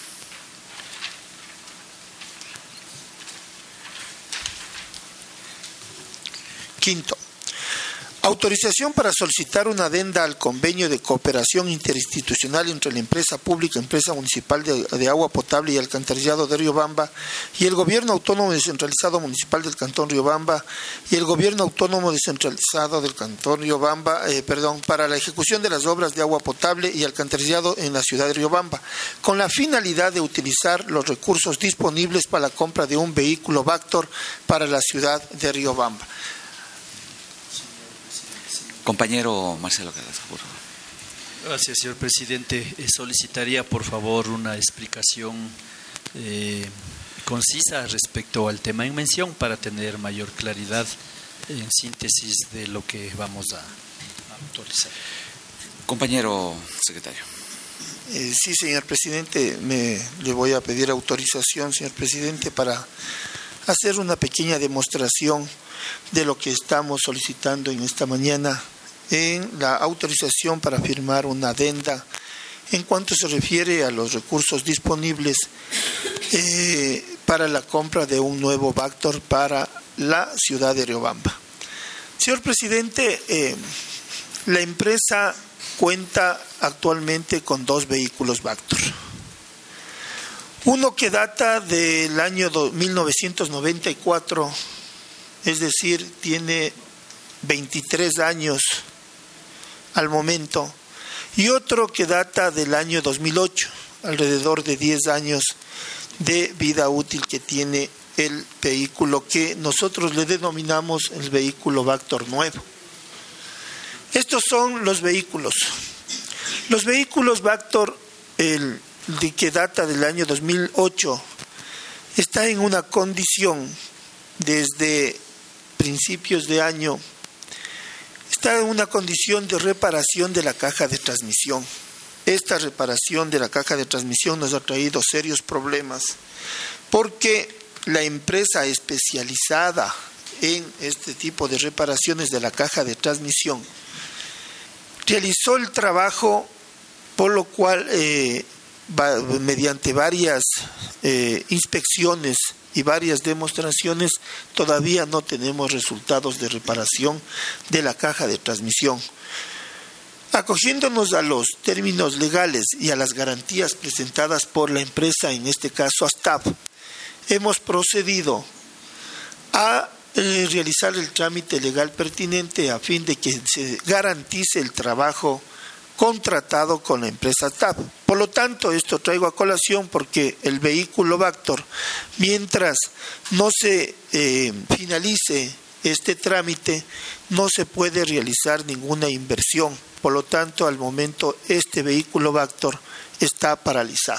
Quinto. Autorización para solicitar una adenda al convenio de cooperación interinstitucional entre la empresa pública, empresa municipal de, de agua potable y alcantarillado de Riobamba y el gobierno autónomo descentralizado municipal del Cantón Riobamba y el gobierno autónomo descentralizado del Cantón Riobamba, eh, perdón, para la ejecución de las obras de agua potable y alcantarillado en la ciudad de Riobamba, con la finalidad de utilizar los recursos disponibles para la compra de un vehículo Vactor para la ciudad de Riobamba. Compañero Marcelo Carrasco, por favor. Gracias, señor presidente. Eh, solicitaría, por favor, una explicación eh, concisa respecto al tema en mención para tener mayor claridad en síntesis de lo que vamos a, a autorizar. Compañero secretario. Eh, sí, señor presidente, me, le voy a pedir autorización, señor presidente, para hacer una pequeña demostración de lo que estamos solicitando en esta mañana en la autorización para firmar una adenda en cuanto se refiere a los recursos disponibles eh, para la compra de un nuevo Vactor para la ciudad de Riobamba. Señor presidente, eh, la empresa cuenta actualmente con dos vehículos Vactor. Uno que data del año mil novecientos noventa y cuatro, es decir, tiene veintitrés años al momento, y otro que data del año dos mil ocho, alrededor de diez años de vida útil que tiene el vehículo que nosotros le denominamos el vehículo Vactor nuevo. Estos son los vehículos. Los vehículos Vactor, el de que data del año dos mil ocho, está en una condición desde principios de año, está en una condición de reparación de la caja de transmisión. Esta reparación de la caja de transmisión nos ha traído serios problemas porque la empresa especializada en este tipo de reparaciones de la caja de transmisión realizó el trabajo, por lo cual eh, va, mediante varias eh, inspecciones y varias demostraciones todavía no tenemos resultados de reparación de la caja de transmisión. Acogiéndonos a los términos legales y a las garantías presentadas por la empresa, en este caso ASTAP, hemos procedido a eh, realizar el trámite legal pertinente a fin de que se garantice el trabajo contratado con la empresa ASTAP. Por lo tanto, esto traigo a colación porque el vehículo Vactor, mientras no se eh, finalice este trámite, no se puede realizar ninguna inversión. Por lo tanto, al momento este vehículo Vactor está paralizado.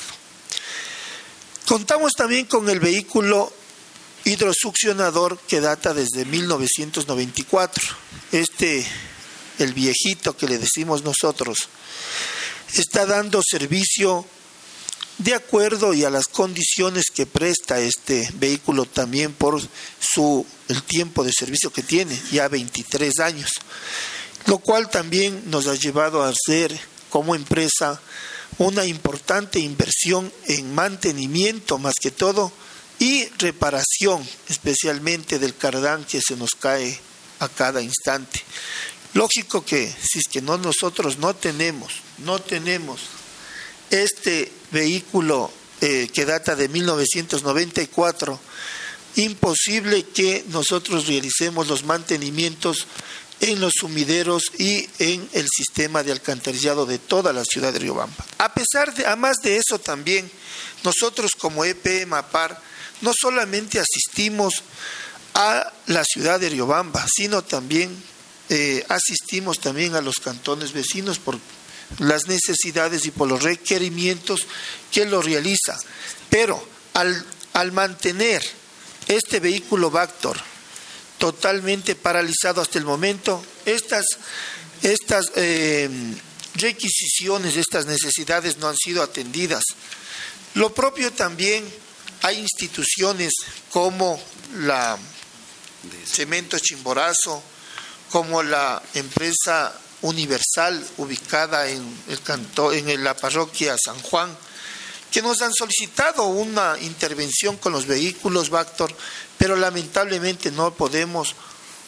Contamos también con el vehículo hidrosuccionador que data desde mil novecientos noventa y cuatro. Este, el viejito que le decimos nosotros, está dando servicio de acuerdo y a las condiciones que presta este vehículo también por su el tiempo de servicio que tiene, ya veintitrés años, lo cual también nos ha llevado a hacer como empresa una importante inversión en mantenimiento más que todo y reparación, especialmente del cardán que se nos cae a cada instante. Lógico que si es que no nosotros no tenemos, no tenemos este vehículo eh, que data de mil novecientos noventa y cuatro, imposible que nosotros realicemos los mantenimientos en los sumideros y en el sistema de alcantarillado de toda la ciudad de Riobamba. A pesar de, además de eso también, nosotros como E P E MAPAR no solamente asistimos a la ciudad de Riobamba, sino también eh, asistimos también a los cantones vecinos por las necesidades y por los requerimientos que lo realiza. Pero al, al mantener este vehículo Vactor totalmente paralizado hasta el momento, estas, estas eh, requisiciones, estas necesidades no han sido atendidas. Lo propio también, hay instituciones como la Cemento Chimborazo, como la empresa Universal ubicada en, el canto, en la parroquia San Juan, que nos han solicitado una intervención con los vehículos Vactor, pero lamentablemente no podemos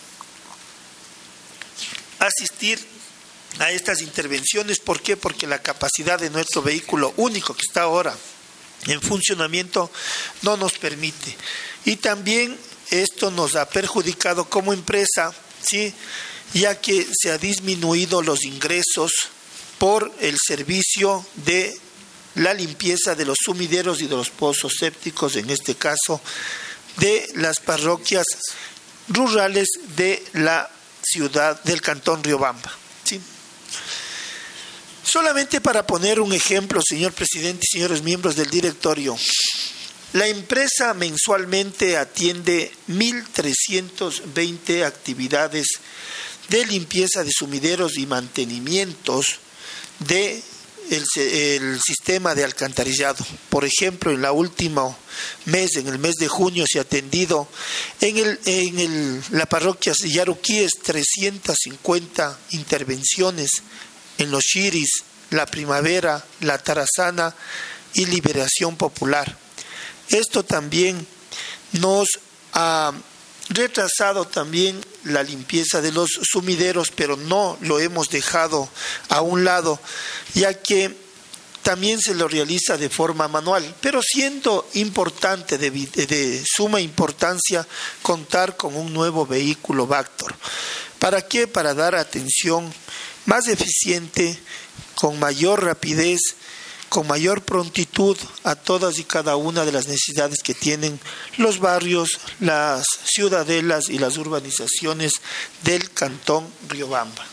asistir a estas intervenciones. ¿Por qué? Porque la capacidad de nuestro vehículo único que está ahora en funcionamiento no nos permite. Y también esto nos ha perjudicado como empresa, ¿sí?, ya que se ha disminuido los ingresos por el servicio de la limpieza de los sumideros y de los pozos sépticos, en este caso de las parroquias rurales de la ciudad del cantón Riobamba, ¿sí? Solamente para poner un ejemplo, señor presidente y señores miembros del directorio, la empresa mensualmente atiende mil trescientas veinte actividades de limpieza de sumideros y mantenimientos de el, el sistema de alcantarillado. Por ejemplo, en la última mes, en el mes de junio, se ha atendido en, el, en el, la parroquia Yaruquíes trescientas cincuenta intervenciones en los Chiris, La Primavera, La Tarazana y Liberación Popular. Esto también nos ha retrasado también la limpieza de los sumideros, pero no lo hemos dejado a un lado, ya que también se lo realiza de forma manual, pero siendo importante, de, de suma importancia, contar con un nuevo vehículo Vactor. ¿Para qué? Para dar atención más eficiente, con mayor rapidez, con mayor prontitud a todas y cada una de las necesidades que tienen los barrios, las ciudadelas y las urbanizaciones del cantón Riobamba.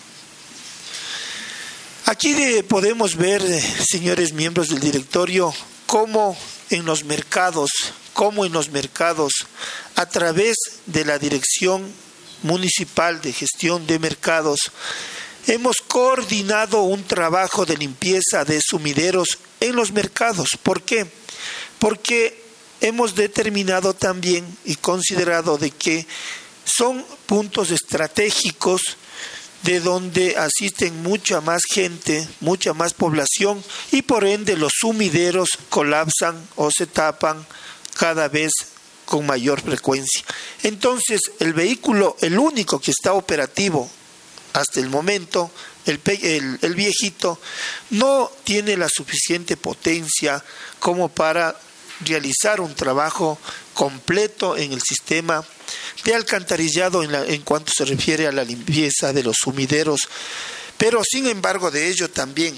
Aquí de, podemos ver, señores miembros del directorio, cómo en los mercados, cómo en los mercados, a través de la Dirección Municipal de Gestión de Mercados, hemos coordinado un trabajo de limpieza de sumideros en los mercados. ¿Por qué? Porque hemos determinado también y considerado de que son puntos estratégicos de donde asisten mucha más gente, mucha más población, y por ende los sumideros colapsan o se tapan cada vez con mayor frecuencia. Entonces, el vehículo, el único que está operativo hasta el momento, el, el, el viejito, no tiene la suficiente potencia como para realizar un trabajo completo en el sistema de alcantarillado en, la, en cuanto se refiere a la limpieza de los sumideros. Pero sin embargo de ello también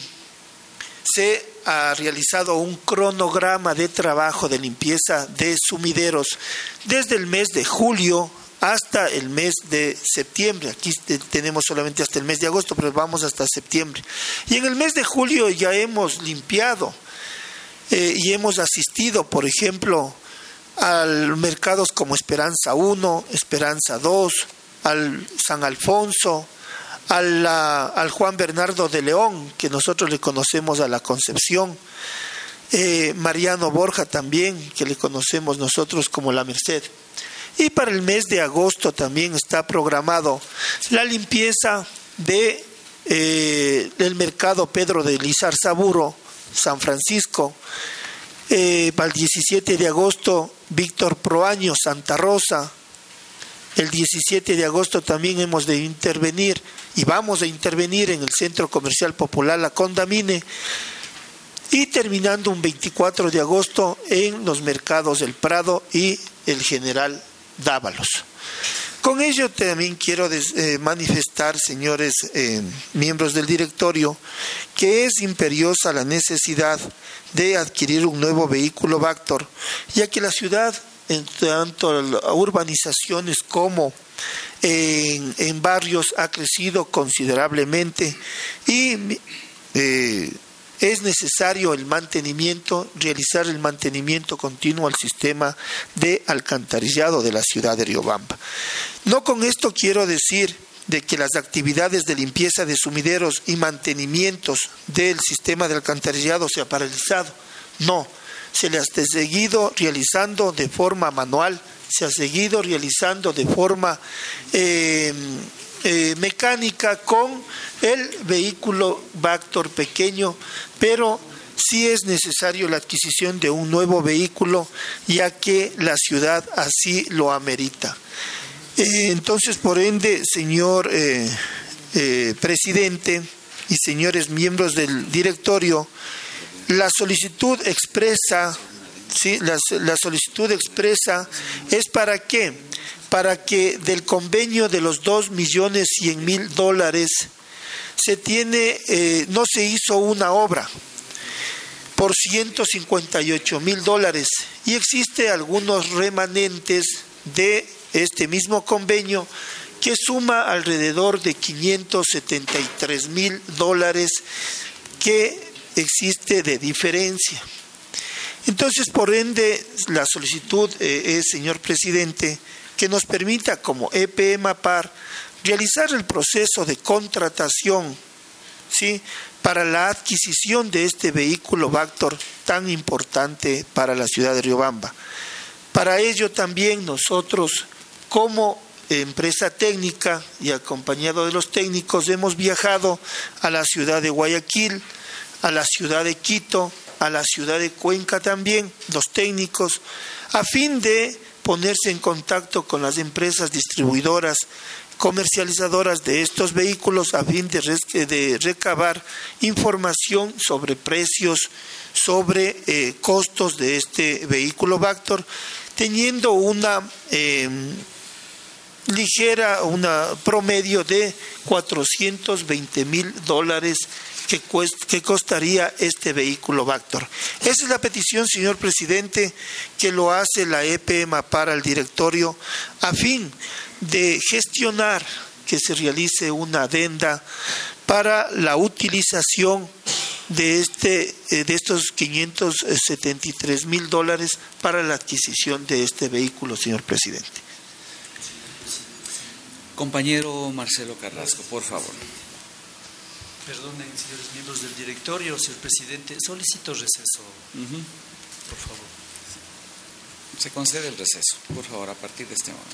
se ha realizado un cronograma de trabajo de limpieza de sumideros desde el mes de julio hasta el mes de septiembre. Aquí tenemos solamente hasta el mes de agosto, pero vamos hasta septiembre. Y en el mes de julio ya hemos limpiado eh, y hemos asistido, por ejemplo, a mercados como Esperanza uno, Esperanza dos, al San Alfonso, a la, al Juan Bernardo de León, que nosotros le conocemos a la Concepción, eh, Mariano Borja también, que le conocemos nosotros como la Merced. Y para el mes de agosto también está programado la limpieza de eh, del mercado Pedro de Lizarzaburo, San Francisco. Eh, para el diecisiete de agosto, Víctor Proaño, Santa Rosa. El diecisiete de agosto también hemos de intervenir y vamos a intervenir en el Centro Comercial Popular La Condamine. y terminando un veinticuatro de agosto en los mercados del Prado y el General Dávalos. Con ello también quiero des, eh, manifestar, señores eh, miembros del directorio, que es imperiosa la necesidad de adquirir un nuevo vehículo Vactor, ya que la ciudad, en tanto urbanizaciones como en, en barrios, ha crecido considerablemente y eh, es necesario el mantenimiento, realizar el mantenimiento continuo al sistema de alcantarillado de la ciudad de Riobamba. No con esto quiero decir de que las actividades de limpieza de sumideros y mantenimientos del sistema de alcantarillado se ha paralizado. No, se le ha seguido realizando de forma manual, se ha seguido realizando de forma eh, eh, mecánica con el vehículo Vactor pequeño, pero sí es necesario la adquisición de un nuevo vehículo, ya que la ciudad así lo amerita. Eh, entonces, por ende, señor eh, eh, presidente y señores miembros del directorio, la solicitud expresa, ¿sí? la, la solicitud expresa es para qué, para que del convenio de los dos millones cien mil dólares se tiene, eh, no se hizo una obra por ciento cincuenta y ocho mil dólares y existe algunos remanentes de este mismo convenio que suma alrededor de quinientos setenta y tres mil dólares que existe de diferencia. Entonces, por ende, la solicitud eh, es, señor presidente, que nos permita como E P E MAPAR realizar el proceso de contratación, ¿sí?, para la adquisición de este vehículo Vactor tan importante para la ciudad de Riobamba. Para ello también nosotros, como empresa técnica y acompañado de los técnicos, hemos viajado a la ciudad de Guayaquil, a la ciudad de Quito, a la ciudad de Cuenca también, los técnicos, a fin de ponerse en contacto con las empresas distribuidoras, comercializadoras de estos vehículos, a fin de, de recabar información sobre precios, sobre eh, costos de este vehículo Vactor, teniendo una eh, ligera, una promedio de cuatrocientos veinte mil dólares que, que costaría este vehículo Vactor. Esa es la petición, señor presidente, que lo hace la E P E MAPAR al directorio a fin de gestionar que se realice una adenda para la utilización de, este, de estos quinientos setenta y tres mil dólares para la adquisición de este vehículo, señor presidente. Compañero Marcelo Carrasco, por favor. Perdonen, señores miembros del directorio, señor presidente, solicito receso, uh-huh. por favor. Se concede el receso, por favor, a partir de este momento.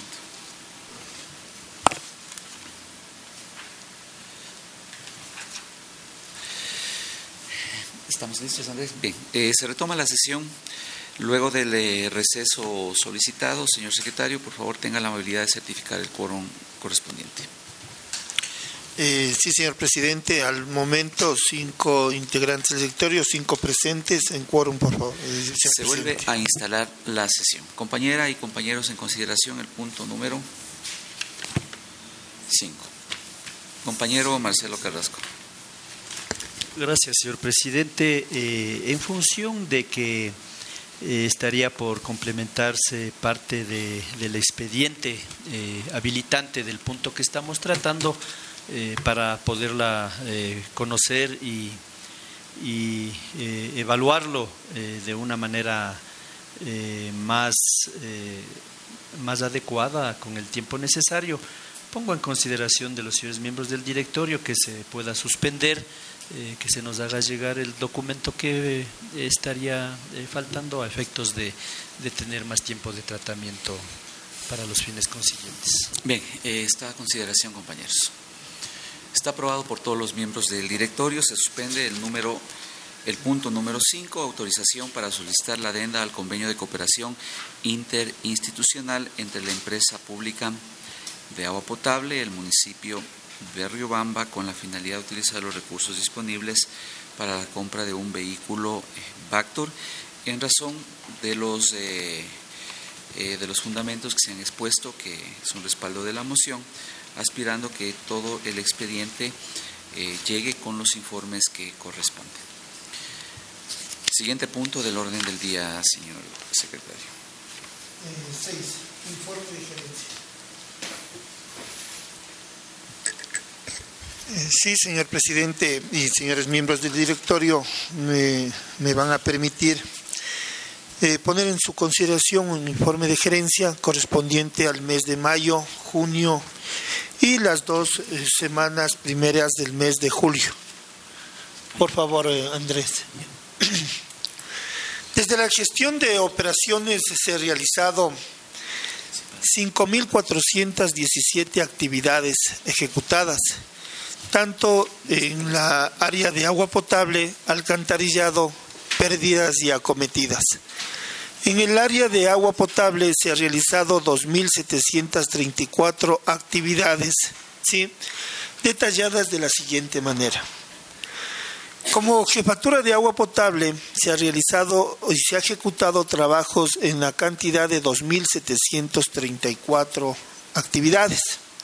¿Estamos listos, Andrés? Bien, eh, se retoma la sesión. Luego del eh, receso solicitado, señor secretario, por favor, tenga la amabilidad de certificar el quórum correspondiente. Eh, sí, señor presidente, al momento cinco integrantes del directorio, cinco presentes en quórum, por favor. Eh, Se vuelve a instalar la sesión. Compañera y compañeros, en consideración el punto número cinco. Compañero Marcelo Carrasco. Gracias, señor presidente. Eh, en función de que eh, estaría por complementarse parte de, del expediente eh, habilitante del punto que estamos tratando, eh, para poderla eh, conocer y, y eh, evaluarlo eh, de una manera eh, más, eh, más adecuada con el tiempo necesario, pongo en consideración de los señores miembros del directorio que se pueda suspender, Eh, que se nos haga llegar el documento que eh, estaría eh, faltando a efectos de, de tener más tiempo de tratamiento para los fines consiguientes. Bien, eh, esta consideración, compañeros. Está aprobado por todos los miembros del directorio. Se suspende el número, el punto número cinco, autorización para solicitar la adenda al convenio de cooperación interinstitucional entre la empresa pública de agua potable, el municipio de Riobamba con la finalidad de utilizar los recursos disponibles para la compra de un vehículo Vactor en razón de los, eh, eh, de los fundamentos que se han expuesto, que es un respaldo de la moción, aspirando que todo el expediente eh, llegue con los informes que corresponden. Siguiente punto del orden del día, señor secretario. Eh, seis. Informe de gerencia. Eh, sí, señor presidente y señores miembros del directorio, me, me van a permitir eh, poner en su consideración un informe de gerencia correspondiente al mes de mayo, junio y las dos eh, semanas primeras del mes de julio. Por favor, eh, Andrés. Desde la gestión de operaciones se ha realizado cinco mil cuatrocientas diecisiete actividades ejecutadas, tanto en la área de agua potable, alcantarillado, pérdidas y acometidas. En el área de agua potable se ha realizado dos mil setecientas treinta y cuatro actividades, ¿sí?, detalladas de la siguiente manera. Como jefatura de agua potable se ha realizado y se ha ejecutado trabajos en la cantidad de dos mil setecientas treinta y cuatro actividades.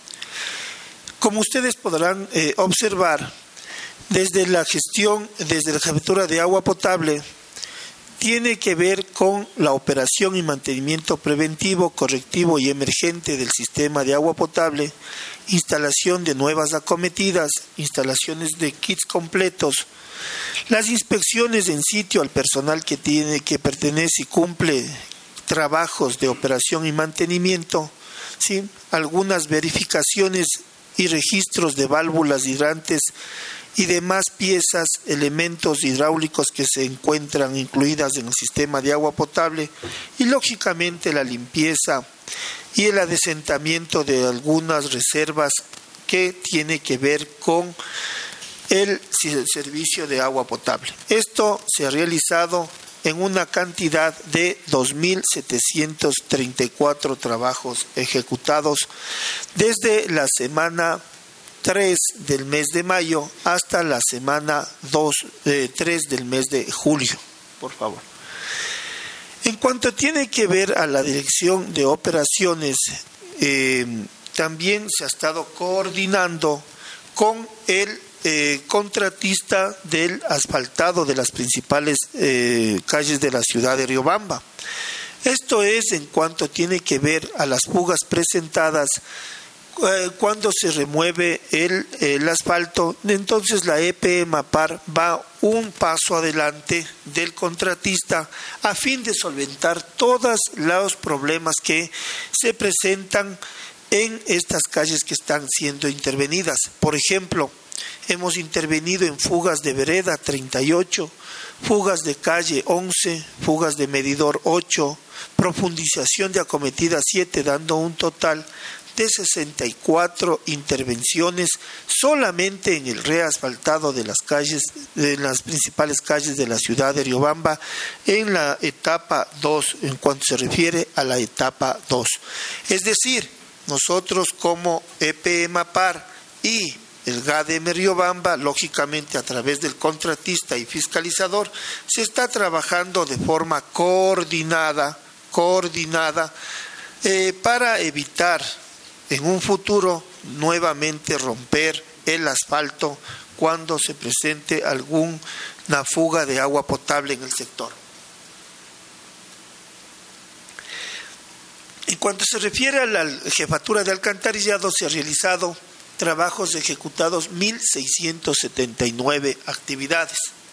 Como ustedes podrán eh, observar, desde la gestión, desde la jefatura de agua potable, tiene que ver con la operación y mantenimiento preventivo, correctivo y emergente del sistema de agua potable, instalación de nuevas acometidas, instalaciones de kits completos, las inspecciones en sitio al personal que tiene que pertenece y cumple trabajos de operación y mantenimiento, ¿sí?, algunas verificaciones y registros de válvulas hidrantes y demás piezas, elementos hidráulicos que se encuentran incluidas en el sistema de agua potable y lógicamente la limpieza y el adesentamiento de algunas reservas que tiene que ver con el servicio de agua potable. Esto se ha realizado en una cantidad de dos mil setecientos treinta y cuatro trabajos ejecutados desde la semana tres del mes de mayo hasta la semana dos, eh, tres del mes de julio. Por favor. En cuanto tiene que ver a la dirección de operaciones, eh, también se ha estado coordinando con el Eh, contratista del asfaltado de las principales eh, calles de la ciudad de Riobamba. Esto es en cuanto tiene que ver a las fugas presentadas eh, cuando se remueve el, el asfalto. Entonces la E P E MAPAR va un paso adelante del contratista a fin de solventar todos los problemas que se presentan en estas calles que están siendo intervenidas. Por ejemplo, hemos intervenido en fugas de vereda treinta y ocho, fugas de calle once, fugas de medidor ocho, profundización de acometida siete, dando un total de sesenta y cuatro intervenciones solamente en el reasfaltado de las calles, de las principales calles de la ciudad de Riobamba en la etapa dos, en cuanto se refiere a la etapa dos. Es decir, nosotros como E P E MAPAR y el G A D M Riobamba, lógicamente a través del contratista y fiscalizador, se está trabajando de forma coordinada, coordinada eh, para evitar en un futuro nuevamente romper el asfalto cuando se presente alguna fuga de agua potable en el sector. En cuanto se refiere a la jefatura de alcantarillado, se ha realizado trabajos ejecutados mil seiscientas setenta y nueve actividades.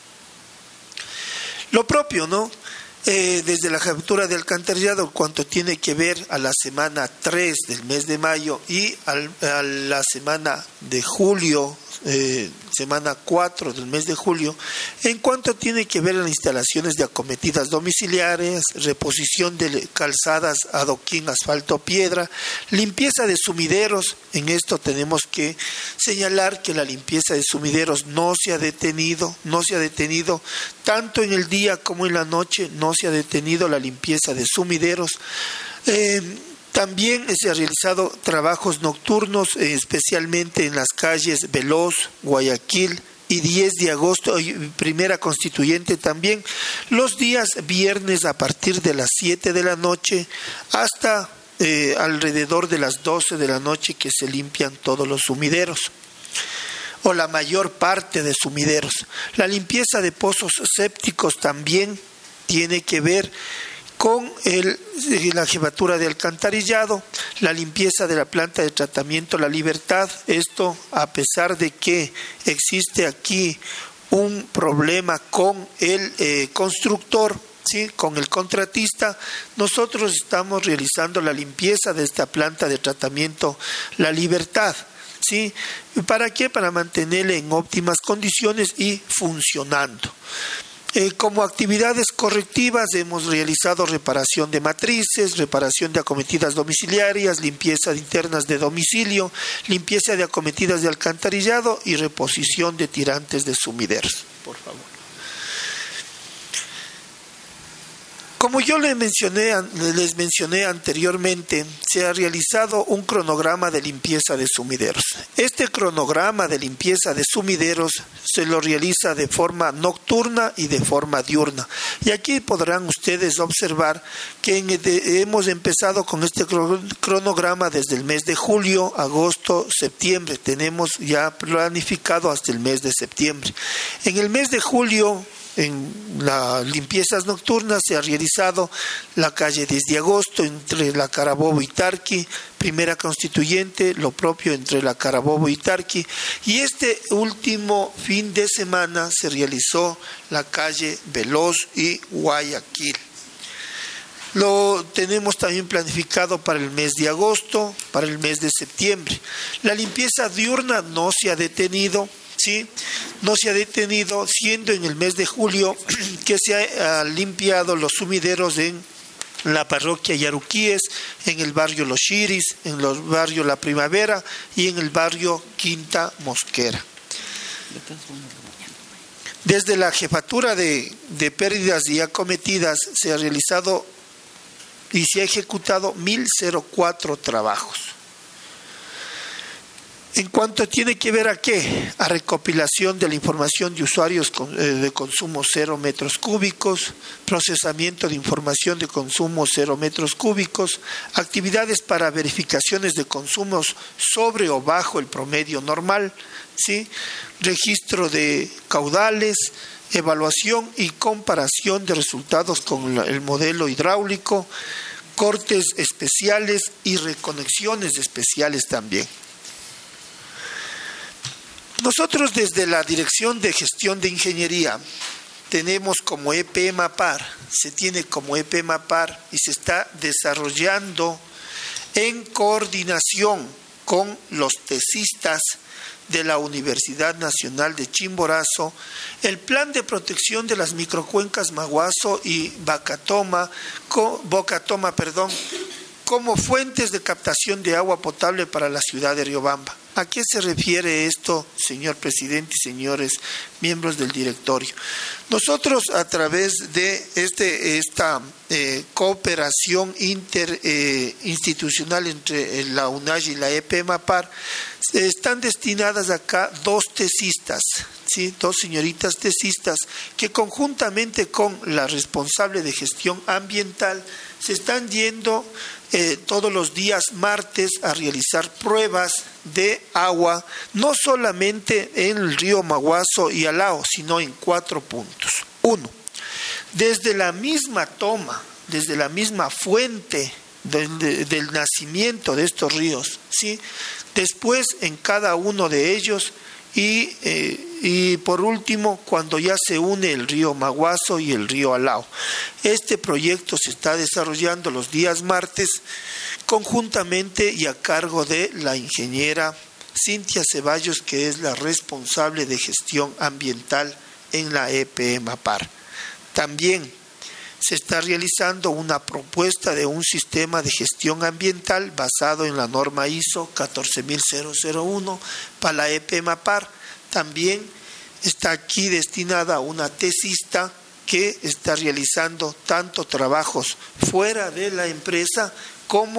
Lo propio, ¿no? Eh, desde la jefatura de alcantarillado, cuanto tiene que ver a la semana tres del mes de mayo y al, a la semana de julio, eh, semana cuatro del mes de julio, en cuanto tiene que ver a las instalaciones de acometidas domiciliares, reposición de calzadas, adoquín, asfalto, piedra, limpieza de sumideros. En esto tenemos que señalar que la limpieza de sumideros no se ha detenido, no se ha detenido tanto en el día como en la noche, no se ha detenido la limpieza de sumideros. Eh, También se han realizado trabajos nocturnos, especialmente en las calles Veloz, Guayaquil y diez de agosto, y Primera Constituyente también, los días viernes a partir de las siete de la noche hasta eh, alrededor de las doce de la noche, que se limpian todos los sumideros, o la mayor parte de sumideros. La limpieza de pozos sépticos también tiene que ver con el, la jefatura de alcantarillado, la limpieza de la planta de tratamiento La Libertad. Esto a pesar de que existe aquí un problema con el eh, constructor, ¿sí?, con el contratista, nosotros estamos realizando la limpieza de esta planta de tratamiento La Libertad. ¿Sí? ¿Para qué? Para mantenerla en óptimas condiciones y funcionando. Eh, como actividades correctivas hemos realizado reparación de matrices, reparación de acometidas domiciliarias, limpieza de internas de domicilio, limpieza de acometidas de alcantarillado y reposición de tirantes de sumideros. Por favor. Como yo les mencioné, les mencioné anteriormente, se ha realizado un cronograma de limpieza de sumideros. Este cronograma de limpieza de sumideros se lo realiza de forma nocturna y de forma diurna. Y aquí podrán ustedes observar que en, de, hemos empezado con este cronograma desde el mes de julio, agosto, septiembre. Tenemos ya planificado hasta el mes de septiembre. En el mes de julio, en las limpiezas nocturnas, se ha realizado la calle diez de agosto entre la Carabobo y Tarqui, Primera Constituyente, lo propio entre la Carabobo y Tarqui, y este último fin de semana se realizó la calle Veloz y Guayaquil. Lo tenemos también planificado para el mes de agosto, para el mes de septiembre. La limpieza diurna no se ha detenido. Sí, no se ha detenido, siendo en el mes de julio que se han limpiado los sumideros en la parroquia Yaruquíes, en el barrio Los Chiris, en el barrio La Primavera y en el barrio Quinta Mosquera. Desde la jefatura de, de pérdidas y acometidas se ha realizado y se ha ejecutado mil cuatro trabajos. En cuanto tiene que ver a qué, a recopilación de la información de usuarios de consumo cero metros cúbicos, procesamiento de información de consumo cero metros cúbicos, actividades para verificaciones de consumos sobre o bajo el promedio normal, ¿sí?, registro de caudales, evaluación y comparación de resultados con el modelo hidráulico, cortes especiales y reconexiones especiales también. Nosotros desde la Dirección de Gestión de Ingeniería tenemos como E P MAPAR, se tiene como E P MAPAR y se está desarrollando en coordinación con los tesistas de la Universidad Nacional de Chimborazo el plan de protección de las microcuencas Maguazo y Bacatoma, Bocatoma, perdón, como fuentes de captación de agua potable para la ciudad de Riobamba. ¿A qué se refiere esto, señor presidente y señores miembros del directorio? Nosotros, a través de este, esta eh, cooperación interinstitucional eh, entre la UNACH y la E P MAPAR, están destinadas acá dos tesistas, ¿sí?, dos señoritas tesistas, que conjuntamente con la responsable de gestión ambiental se están yendo eh, todos los días martes a realizar pruebas de agua, no solamente en el río Maguazo y Alao, sino en cuatro puntos. Uno, desde la misma toma, desde la misma fuente del, de, del nacimiento de estos ríos, ¿sí?, después en cada uno de ellos y, eh, y por último cuando ya se une el río Maguazo y el río Alao. Este proyecto se está desarrollando los días martes conjuntamente y a cargo de la ingeniera Cintia Ceballos, que es la responsable de gestión ambiental en la E P MAPAR. También se está realizando una propuesta de un sistema de gestión ambiental basado en la norma I S O catorce mil uno para la E P MAPAR. También está aquí destinada una tesista que está realizando tanto trabajos fuera de la empresa como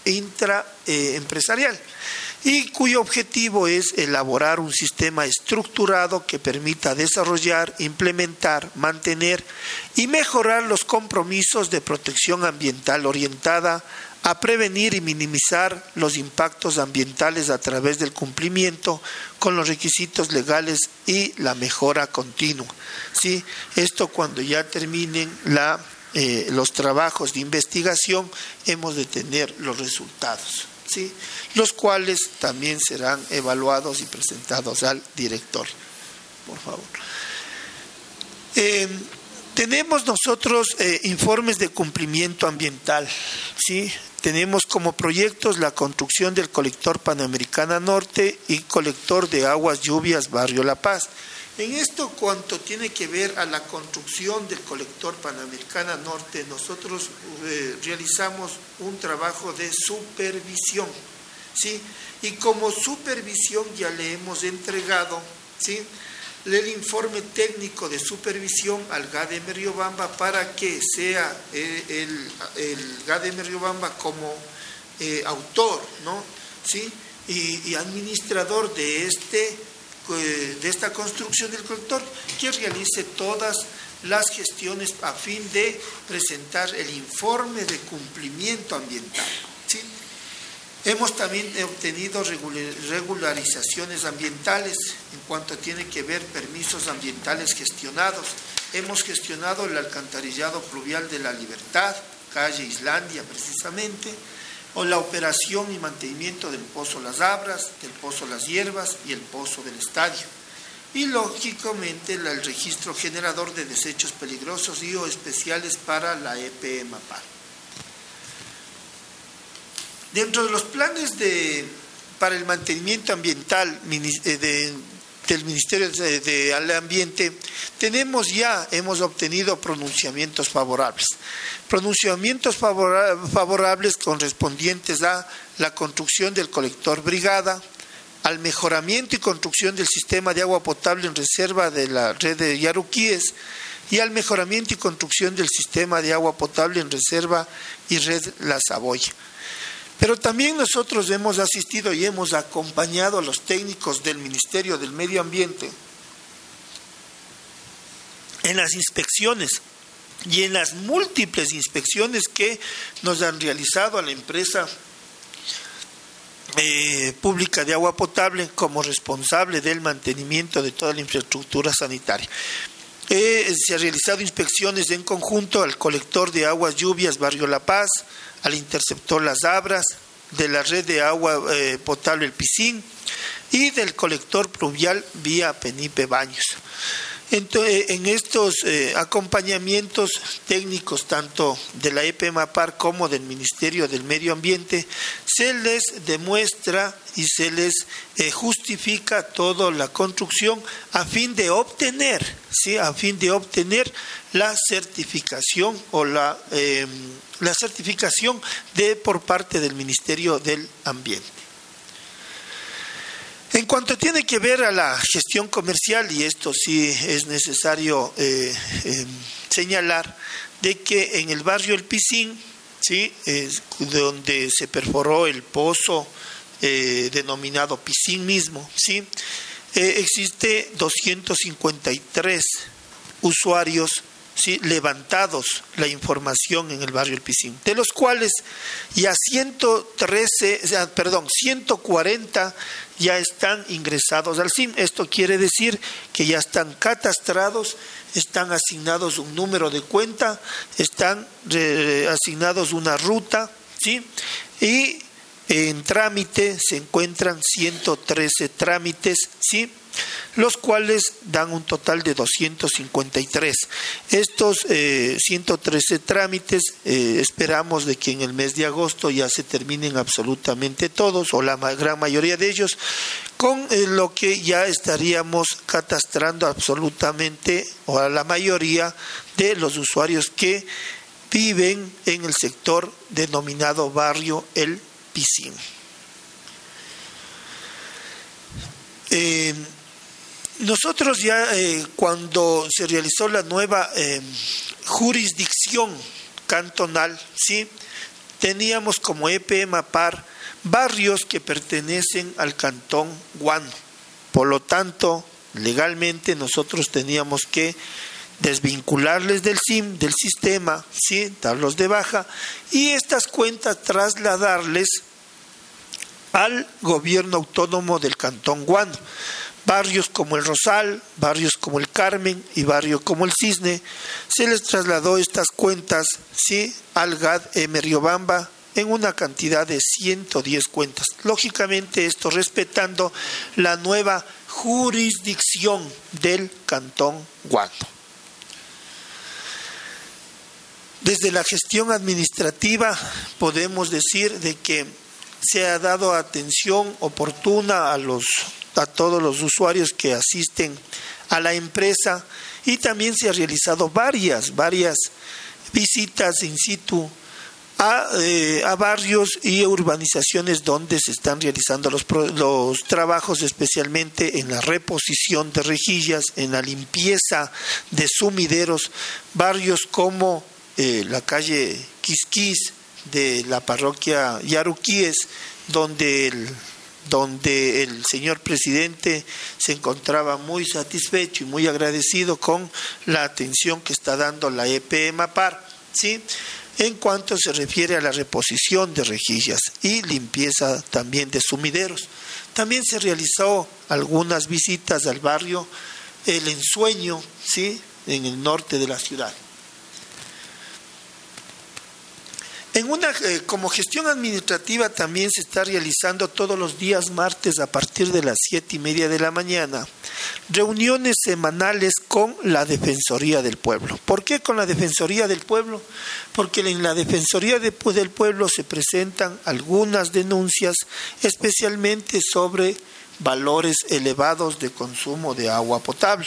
intraempresarial, y cuyo objetivo es elaborar un sistema estructurado que permita desarrollar, implementar, mantener y mejorar los compromisos de protección ambiental orientada a prevenir y minimizar los impactos ambientales a través del cumplimiento con los requisitos legales y la mejora continua. ¿Sí? Esto cuando ya terminen la, eh, los trabajos de investigación, hemos de tener los resultados, ¿sí? Los cuales también serán evaluados y presentados al directorio. Por favor. Eh, tenemos nosotros eh, informes de cumplimiento ambiental, ¿sí? Tenemos como proyectos la construcción del colector Panamericana Norte y colector de aguas lluvias Barrio La Paz. En esto, cuanto tiene que ver a la construcción del colector Panamericana Norte, nosotros eh, realizamos un trabajo de supervisión, ¿sí? Y como supervisión ya le hemos entregado, ¿sí?, el informe técnico de supervisión al G A D E M Riobamba para que sea eh, el, el G A D E M Riobamba como eh, autor, ¿no?, ¿sí?, y, y administrador de este de esta construcción del colector, que realice todas las gestiones a fin de presentar el informe de cumplimiento ambiental, ¿sí? Hemos también obtenido regularizaciones ambientales en cuanto tiene que ver permisos ambientales gestionados. Hemos gestionado el alcantarillado pluvial de La Libertad, calle Islandia precisamente, o la operación y mantenimiento del Pozo Las Abras, del Pozo Las Hierbas y el Pozo del Estadio. Y lógicamente el registro generador de desechos peligrosos y o especiales para la E P E MAPAR. Dentro de los planes de, para el mantenimiento ambiental de, de, del Ministerio de, de Ambiente, tenemos ya, hemos obtenido pronunciamientos favorables. Pronunciamientos favorables correspondientes a la construcción del colector Brigada, al mejoramiento y construcción del sistema de agua potable en reserva de la red de Yaruquíes y al mejoramiento y construcción del sistema de agua potable en reserva y red La Saboya. Pero también nosotros hemos asistido y hemos acompañado a los técnicos del Ministerio del Medio Ambiente en las inspecciones y en las múltiples inspecciones que nos han realizado a la empresa eh, pública de agua potable como responsable del mantenimiento de toda la infraestructura sanitaria. Eh, se han realizado inspecciones en conjunto al colector de aguas lluvias Barrio La Paz, al interceptor Las Abras, de la red de agua eh, potable El Piscín y del colector pluvial vía Penipe Baños. Entonces, en estos eh, acompañamientos técnicos, tanto de la E P E MAPAR como del Ministerio del Medio Ambiente, se les demuestra y se les eh, justifica toda la construcción a fin de obtener, ¿sí? a fin de obtener la certificación o la, eh, la certificación de por parte del Ministerio del Ambiente. En cuanto tiene que ver a la gestión comercial, y esto sí es necesario eh, eh, señalar, de que en el barrio El Piscín, ¿sí?, eh, donde se perforó el pozo eh, denominado Piscín mismo, ¿sí?, eh, existe doscientos cincuenta y tres usuarios, ¿sí?, levantados la información en el barrio El Piscín, de los cuales ya ciento trece, perdón, ciento cuarenta ya están ingresados al S I M. Esto quiere decir que ya están catastrados, están asignados un número de cuenta, están eh, asignados una ruta, ¿sí?, y en trámite se encuentran ciento trece trámites, ¿sí?, los cuales dan un total de doscientos cincuenta y tres. Estos eh, ciento trece trámites eh, esperamos de que en el mes de agosto ya se terminen absolutamente todos o la gran mayoría de ellos, con eh, lo que ya estaríamos catastrando absolutamente o a la mayoría de los usuarios que viven en el sector denominado barrio El Piscín. Eh, Nosotros ya eh, cuando se realizó la nueva eh, jurisdicción cantonal, ¿sí?, teníamos como E P E MAPAR barrios que pertenecen al cantón Guano. Por lo tanto, legalmente nosotros teníamos que desvincularles del S I M, del sistema, ¿sí?, darlos de baja, y estas cuentas trasladarles al gobierno autónomo del cantón Guano. Barrios como el Rosal, barrios como el Carmen y barrios como el Cisne, se les trasladó estas cuentas, ¿sí?, al G A D M Riobamba en una cantidad de ciento diez cuentas. Lógicamente esto respetando la nueva jurisdicción del cantón Guano. Desde la gestión administrativa podemos decir de que se ha dado atención oportuna a los a todos los usuarios que asisten a la empresa, y también se ha realizado varias varias visitas in situ a, eh, a barrios y urbanizaciones donde se están realizando los, los trabajos, especialmente en la reposición de rejillas, en la limpieza de sumideros, barrios como eh, la calle Quisquís de la parroquia Yaruquíes, donde el donde el señor presidente se encontraba muy satisfecho y muy agradecido con la atención que está dando la E P E MAPAR, ¿sí?, en cuanto se refiere a la reposición de rejillas y limpieza también de sumideros. También se realizó algunas visitas al barrio El Ensueño, ¿sí?, en el norte de la ciudad. En una, eh, como gestión administrativa también se está realizando todos los días martes a partir de las siete y media de la mañana reuniones semanales con la Defensoría del Pueblo. ¿Por qué con la Defensoría del Pueblo? Porque en la Defensoría de, del Pueblo se presentan algunas denuncias, especialmente sobre valores elevados de consumo de agua potable.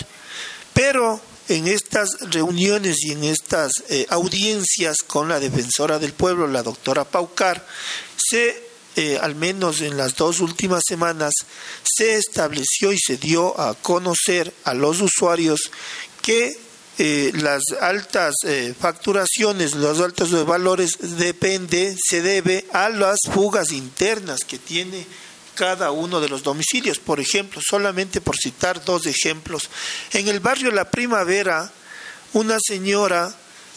Pero en estas reuniones y en estas eh, audiencias con la defensora del pueblo, la doctora Paucar, se, eh, al menos en las dos últimas semanas, se estableció y se dio a conocer a los usuarios que eh, las altas eh, facturaciones, los altos valores depende, se debe a las fugas internas que tiene cada uno de los domicilios. Por ejemplo, solamente por citar dos ejemplos, en el barrio La Primavera, una señora,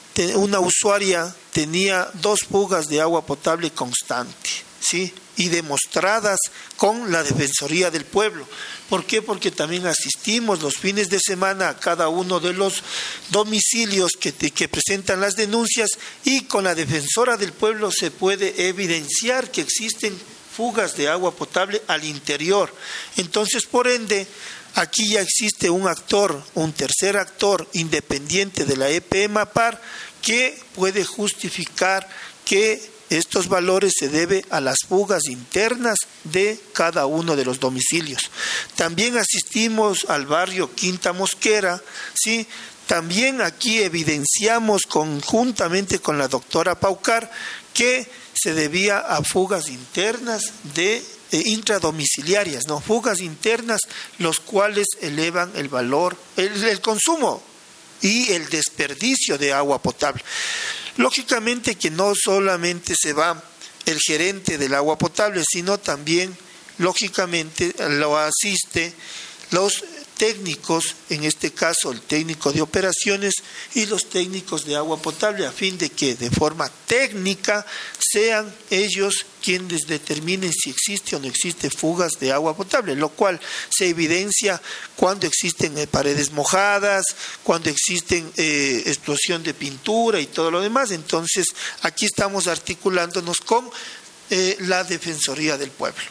una usuaria, tenía dos fugas de agua potable constante, ¿sí?, y demostradas con la Defensoría del Pueblo. ¿Por qué? Porque también asistimos los fines de semana a cada uno de los domicilios que, te, que presentan las denuncias, y con la Defensora del Pueblo se puede evidenciar que existen fugas de agua potable al interior. Entonces, por ende, aquí ya existe un actor, un tercer actor independiente de la E P E MAPAR que puede justificar que estos valores se deben a las fugas internas de cada uno de los domicilios. También asistimos al barrio Quinta Mosquera, ¿sí? También aquí evidenciamos conjuntamente con la doctora Paucar que se debía a fugas internas de eh, intradomiciliarias, no, fugas internas, los cuales elevan el valor, el, el consumo y el desperdicio de agua potable. Lógicamente que no solamente se va el gerente del agua potable, sino también, lógicamente, lo asiste los técnicos, en este caso el técnico de operaciones y los técnicos de agua potable, a fin de que de forma técnica sean ellos quienes determinen si existe o no existe fugas de agua potable, lo cual se evidencia cuando existen eh, paredes mojadas, cuando existen eh, explosión de pintura y todo lo demás. Entonces aquí estamos articulándonos con eh, la Defensoría del Pueblo.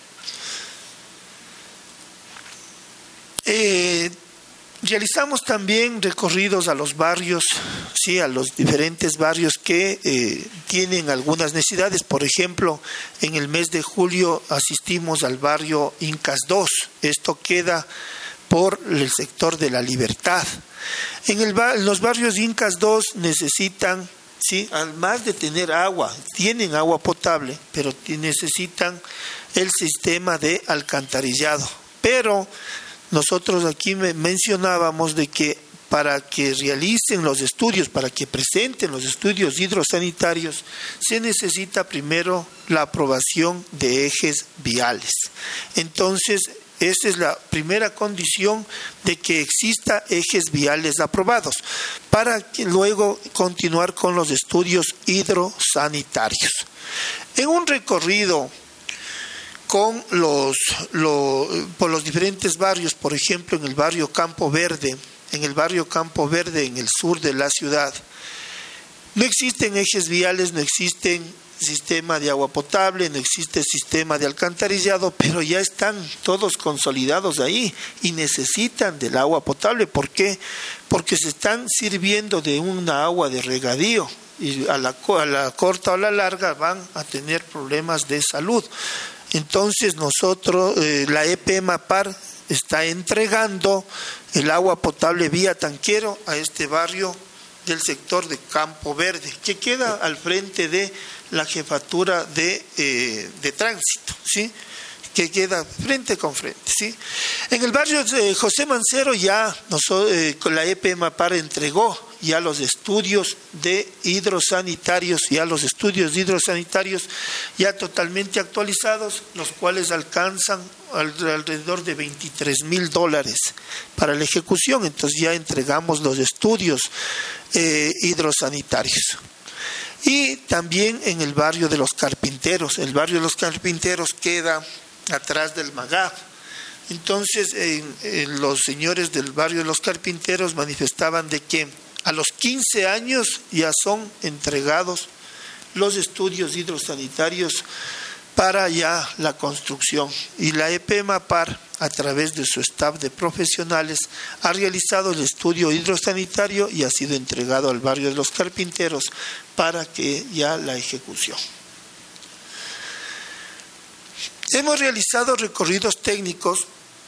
Eh, realizamos también recorridos a los barrios, sí, a los diferentes barrios que eh, tienen algunas necesidades. Por ejemplo, en el mes de julio asistimos al barrio Incas dos. Esto queda por el sector de La Libertad. En, el, en los barrios Incas dos necesitan, sí, además de tener agua, tienen agua potable, pero necesitan el sistema de alcantarillado. Pero nosotros aquí mencionábamos de que para que realicen los estudios, para que presenten los estudios hidrosanitarios, se necesita primero la aprobación de ejes viales. Entonces, esa es la primera condición de que exista ejes viales aprobados, para que luego continuar con los estudios hidrosanitarios. En un recorrido con los, los, por los diferentes barrios, por ejemplo, en el barrio Campo Verde, en el barrio Campo Verde, en el sur de la ciudad, no existen ejes viales, no existen sistema de agua potable, no existe sistema de alcantarillado, pero ya están todos consolidados ahí y necesitan del agua potable. ¿Por qué? Porque se están sirviendo de una agua de regadío y a la, a la corta o a la larga van a tener problemas de salud. Entonces nosotros, eh, la E P E MAPAR está entregando el agua potable vía tanquero a este barrio del sector de Campo Verde, que queda al frente de la jefatura de, eh, de tránsito, ¿sí? Que queda frente con frente, ¿sí? En el barrio de José Mancero ya nosotros, eh, con la E P E MAPAR entregó ya los estudios de hidrosanitarios, ya los estudios de hidrosanitarios ya totalmente actualizados, los cuales alcanzan alrededor de veintitrés mil dólares para la ejecución. Entonces ya entregamos los estudios eh, hidrosanitarios. Y también en el barrio de los Carpinteros, el barrio de los Carpinteros queda atrás del MAGAF. Entonces en, en los señores del barrio de los Carpinteros manifestaban de que a los quince años ya son entregados los estudios hidrosanitarios para ya la construcción. Y la E P E MAPAR, a través de su staff de profesionales, ha realizado el estudio hidrosanitario y ha sido entregado al barrio de los Carpinteros para que ya la ejecución. Hemos realizado recorridos técnicos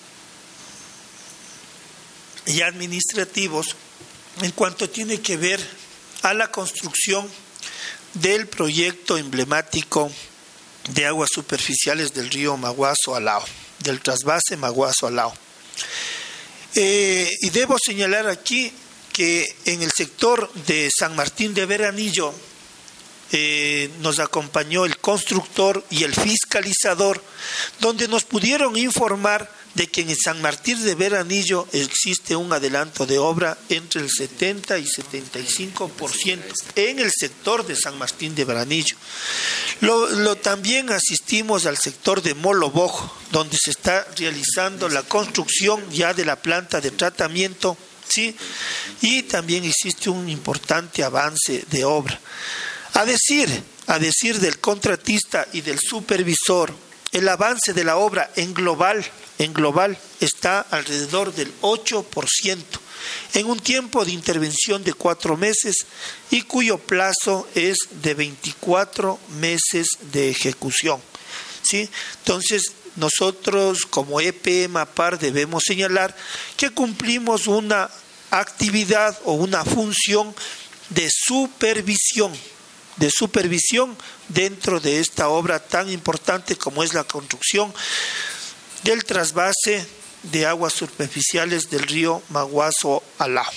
y administrativos en cuanto tiene que ver a la construcción del proyecto emblemático de aguas superficiales del río Maguazo-Alao, del trasvase Maguazo-Alao. Eh, y debo señalar aquí que en el sector de San Martín de Veranillo eh, nos acompañó el constructor y el fiscalizador, donde nos pudieron informar de que en San Martín de Veranillo existe un adelanto de obra entre el setenta y setenta y cinco por ciento en el sector de San Martín de Veranillo. Lo, lo, también asistimos al sector de Molobojo, donde se está realizando la construcción ya de la planta de tratamiento, ¿sí? Y también existe un importante avance de obra. A decir, a decir del contratista y del supervisor, el avance de la obra en global, en global está alrededor del ocho por ciento, en un tiempo de intervención de cuatro meses y cuyo plazo es de veinticuatro meses de ejecución, ¿sí? Entonces, nosotros como E P E MAPAR debemos señalar que cumplimos una actividad o una función de supervisión, de supervisión dentro de esta obra tan importante como es la construcción del trasvase de aguas superficiales del río Maguazo-Alao.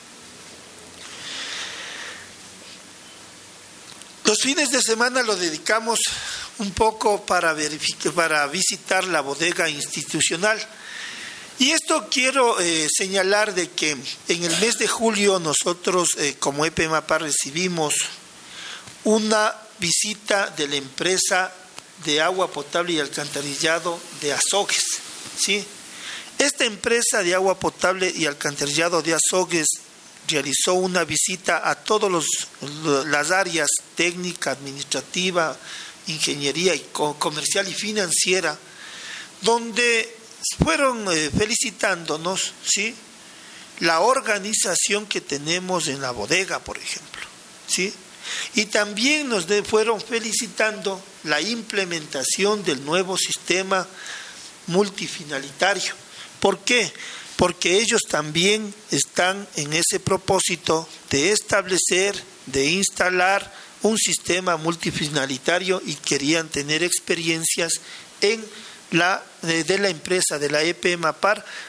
Los fines de semana lo dedicamos un poco para verificar, para visitar la bodega institucional. Y esto quiero eh, señalar de que en el mes de julio nosotros eh, como E P E MAPAR recibimos una visita de la empresa de agua potable y alcantarillado de Azogues, ¿sí? Esta empresa de agua potable y alcantarillado de Azogues realizó una visita a todas las áreas técnica, administrativa, ingeniería y comercial y financiera, donde fueron eh, felicitándonos, ¿sí?, la organización que tenemos en la bodega, por ejemplo, ¿sí? Y también nos de, fueron felicitando la implementación del nuevo sistema multifinalitario. ¿Por qué? Porque ellos también están en ese propósito de establecer, de instalar un sistema multifinalitario y querían tener experiencias en la, de, de la empresa de la E P E MAPAR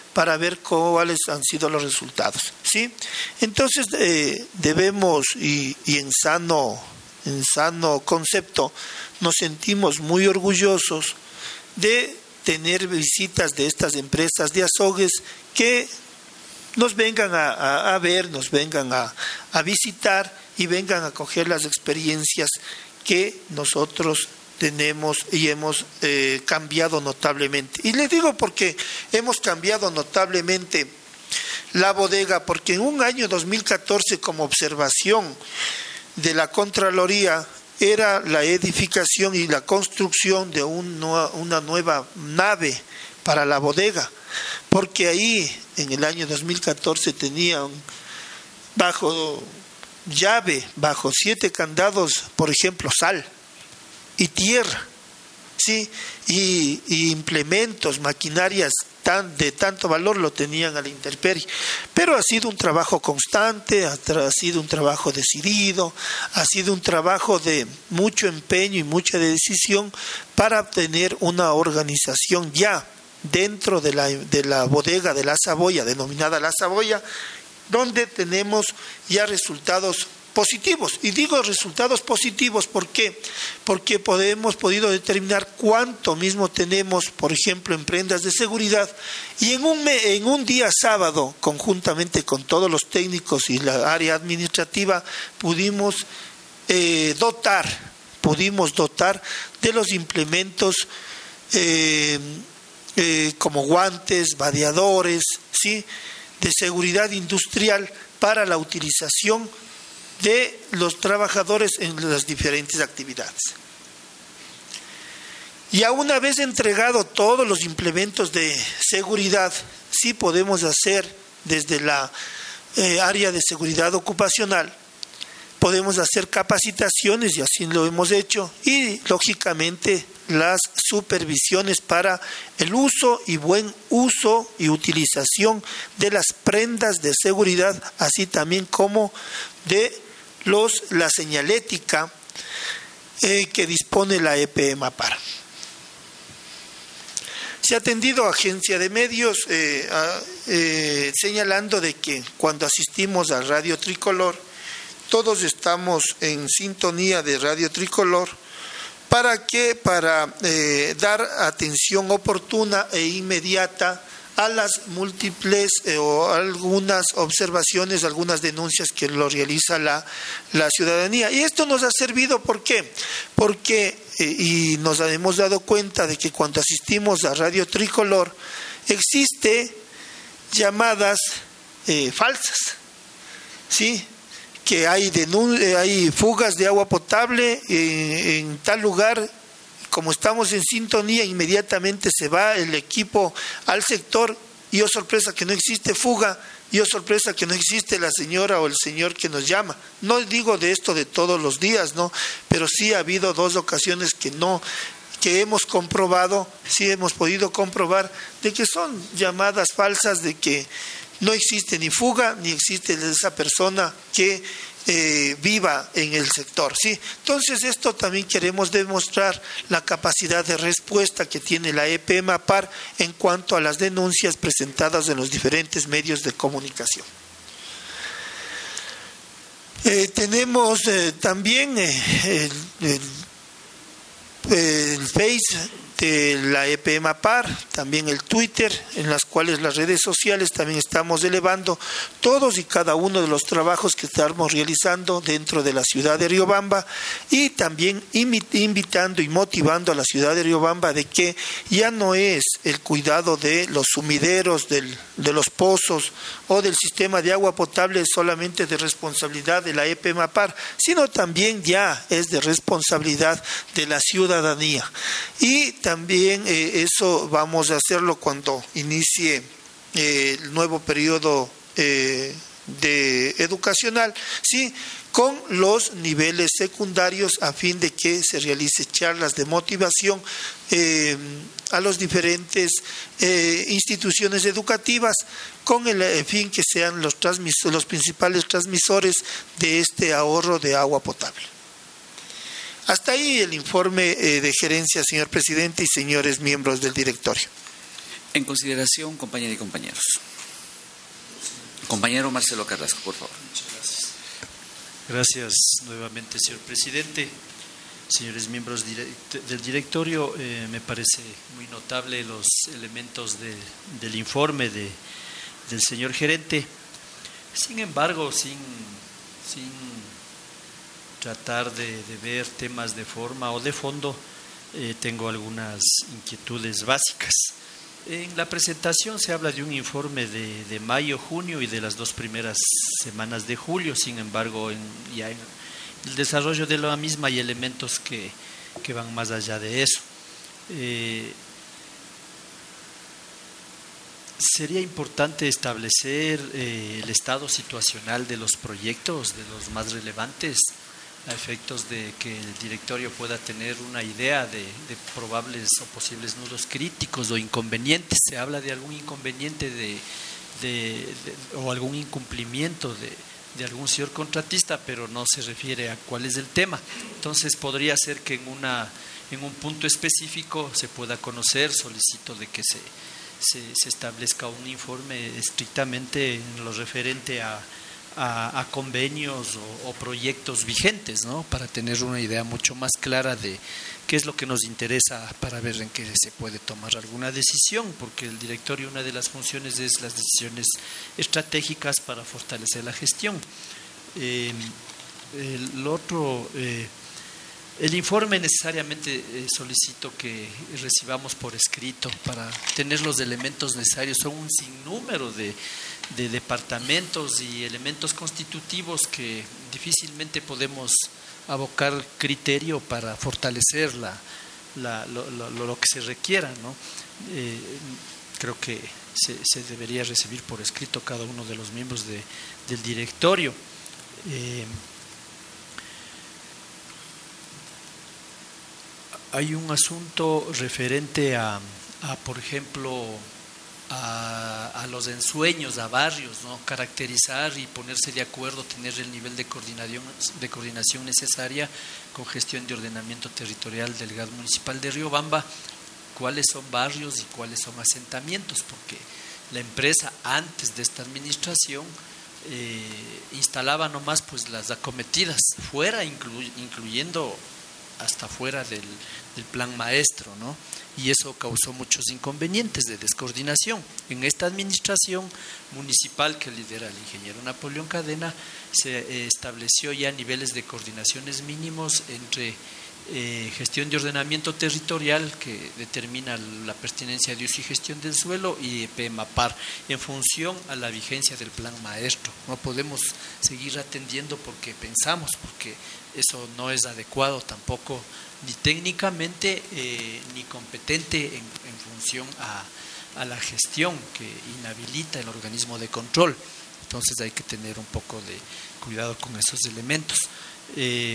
para ver cuáles han sido los resultados, ¿sí? Entonces eh, debemos, y, y en sano, en sano concepto, nos sentimos muy orgullosos de tener visitas de estas empresas de azogues que nos vengan a, a, a ver, nos vengan a, a visitar y vengan a coger las experiencias que nosotros tenemos y hemos eh, cambiado notablemente. Y les digo porque hemos cambiado notablemente la bodega, porque en un año dos mil catorce, como observación de la Contraloría, era la edificación y la construcción de un, una nueva nave para la bodega, porque ahí en el año dos mil catorce tenían bajo llave, bajo siete candados, por ejemplo, sal y tierra, ¿sí? y, y implementos, maquinarias tan, de tanto valor lo tenían a la intemperie. Pero ha sido un trabajo constante, ha, ha sido un trabajo decidido, ha sido un trabajo de mucho empeño y mucha decisión para tener una organización ya dentro de la, de la bodega de La Saboya, denominada La Saboya, donde tenemos ya resultados positivos. Y digo resultados positivos, ¿por qué? Porque podemos podido determinar cuánto mismo tenemos, por ejemplo, en prendas de seguridad, y en un, en un día sábado, conjuntamente con todos los técnicos y la área administrativa, pudimos eh, dotar, pudimos dotar de los implementos eh, eh, como guantes, vadeadores, ¿sí?, de seguridad industrial para la utilización de los trabajadores en las diferentes actividades. Ya una vez entregado todos los implementos de seguridad, sí podemos hacer desde la eh, área de seguridad ocupacional, podemos hacer capacitaciones, y así lo hemos hecho, y lógicamente las supervisiones para el uso y buen uso y utilización de las prendas de seguridad, así también como de los la señalética eh, que dispone la E P E MAPAR. Se ha atendido a agencia de medios eh, a, eh, señalando de que cuando asistimos a Radio Tricolor, todos estamos en sintonía de Radio Tricolor. ¿Para qué? Para eh, dar atención oportuna e inmediata a las múltiples eh, o algunas observaciones, algunas denuncias que lo realiza la, la ciudadanía. Y esto nos ha servido, ¿por qué? Porque, eh, y nos hemos dado cuenta de que cuando asistimos a Radio Tricolor, existe llamadas eh, falsas, ¿sí?, que hay, hay fugas de agua potable en, en tal lugar. Como estamos en sintonía, inmediatamente se va el equipo al sector y oh sorpresa que no existe fuga, y oh sorpresa que no existe la señora o el señor que nos llama. No digo de esto de todos los días, no, pero sí ha habido dos ocasiones que no, que hemos comprobado, sí hemos podido comprobar de que son llamadas falsas, de que no existe ni fuga, ni existe esa persona que eh, viva en el sector, ¿sí? Entonces, esto también queremos demostrar la capacidad de respuesta que tiene la E P E MAPAR en cuanto a las denuncias presentadas en los diferentes medios de comunicación. Eh, tenemos eh, también eh, el, el, el Face de la E P E MAPAR, también el Twitter, en las cuales las redes sociales también estamos elevando todos y cada uno de los trabajos que estamos realizando dentro de la ciudad de Riobamba, y también invitando y motivando a la ciudad de Riobamba de que ya no es el cuidado de los sumideros, del, de los pozos o del sistema de agua potable solamente de responsabilidad de la E P E MAPAR, sino también ya es de responsabilidad de la ciudadanía. Y también eh, eso vamos a hacerlo cuando inicie eh, el nuevo periodo eh, de educacional, ¿sí?, con los niveles secundarios, a fin de que se realice charlas de motivación eh, a las diferentes eh, instituciones educativas, con el eh, fin que sean los, transmis- los principales transmisores de este ahorro de agua potable. Hasta ahí el informe eh, de gerencia, señor presidente y señores miembros del directorio. En consideración, compañeras y compañeros. Compañero Marcelo Carrasco, por favor. Muchas gracias. Gracias nuevamente, señor presidente. Señores miembros del directorio, eh, me parece muy notable los elementos de, del informe de, del señor gerente. Sin embargo, sin, sin tratar de, de ver temas de forma o de fondo, eh, tengo algunas inquietudes básicas. En la presentación se habla de un informe de, de mayo, junio y de las dos primeras semanas de julio. Sin embargo, en, ya en el desarrollo de la misma hay elementos que, que van más allá de eso. Eh, sería importante establecer eh, el estado situacional de los proyectos, de los más relevantes, a efectos de que el directorio pueda tener una idea de, de probables o posibles nudos críticos o inconvenientes. Se habla de algún inconveniente de, de, de, o algún incumplimiento de, de algún señor contratista, pero no se refiere a cuál es el tema. Entonces podría ser que en, una, en un punto específico se pueda conocer. Solicito de que se, se, se establezca un informe estrictamente en lo referente a A, a convenios o, o proyectos vigentes, ¿no? Para tener una idea mucho más clara de qué es lo que nos interesa para ver en qué se puede tomar alguna decisión, porque el directorio, una de las funciones es las decisiones estratégicas para fortalecer la gestión. Eh, el otro, eh, el informe necesariamente eh, solicito que recibamos por escrito para tener los elementos necesarios. Son un sinnúmero de de departamentos y elementos constitutivos que difícilmente podemos abocar criterio para fortalecer la, la, lo, lo, lo que se requiera, ¿no? Eh, creo que se, se debería recibir por escrito cada uno de los miembros de, del directorio. Eh, hay un asunto referente a, a por ejemplo, A, a los ensueños, a barrios, ¿no? Caracterizar y ponerse de acuerdo, tener el nivel de coordinación, de coordinación necesaria con gestión de ordenamiento territorial del G A D municipal de Riobamba, cuáles son barrios y cuáles son asentamientos, porque la empresa antes de esta administración eh, instalaba nomás pues las acometidas fuera, inclu, incluyendo hasta fuera del, del plan maestro, ¿no? Y eso causó muchos inconvenientes de descoordinación. En esta administración municipal que lidera el ingeniero Napoleón Cadena, se eh, estableció ya niveles de coordinaciones mínimos entre eh, gestión de ordenamiento territorial, que determina la pertinencia de uso y gestión del suelo, y E P E MAPAR, en función a la vigencia del plan maestro. No podemos seguir atendiendo porque pensamos, porque eso no es adecuado tampoco, ni técnicamente eh, ni competente en, en función a, a la gestión que inhabilita el organismo de control. Entonces hay que tener un poco de cuidado con esos elementos. Eh,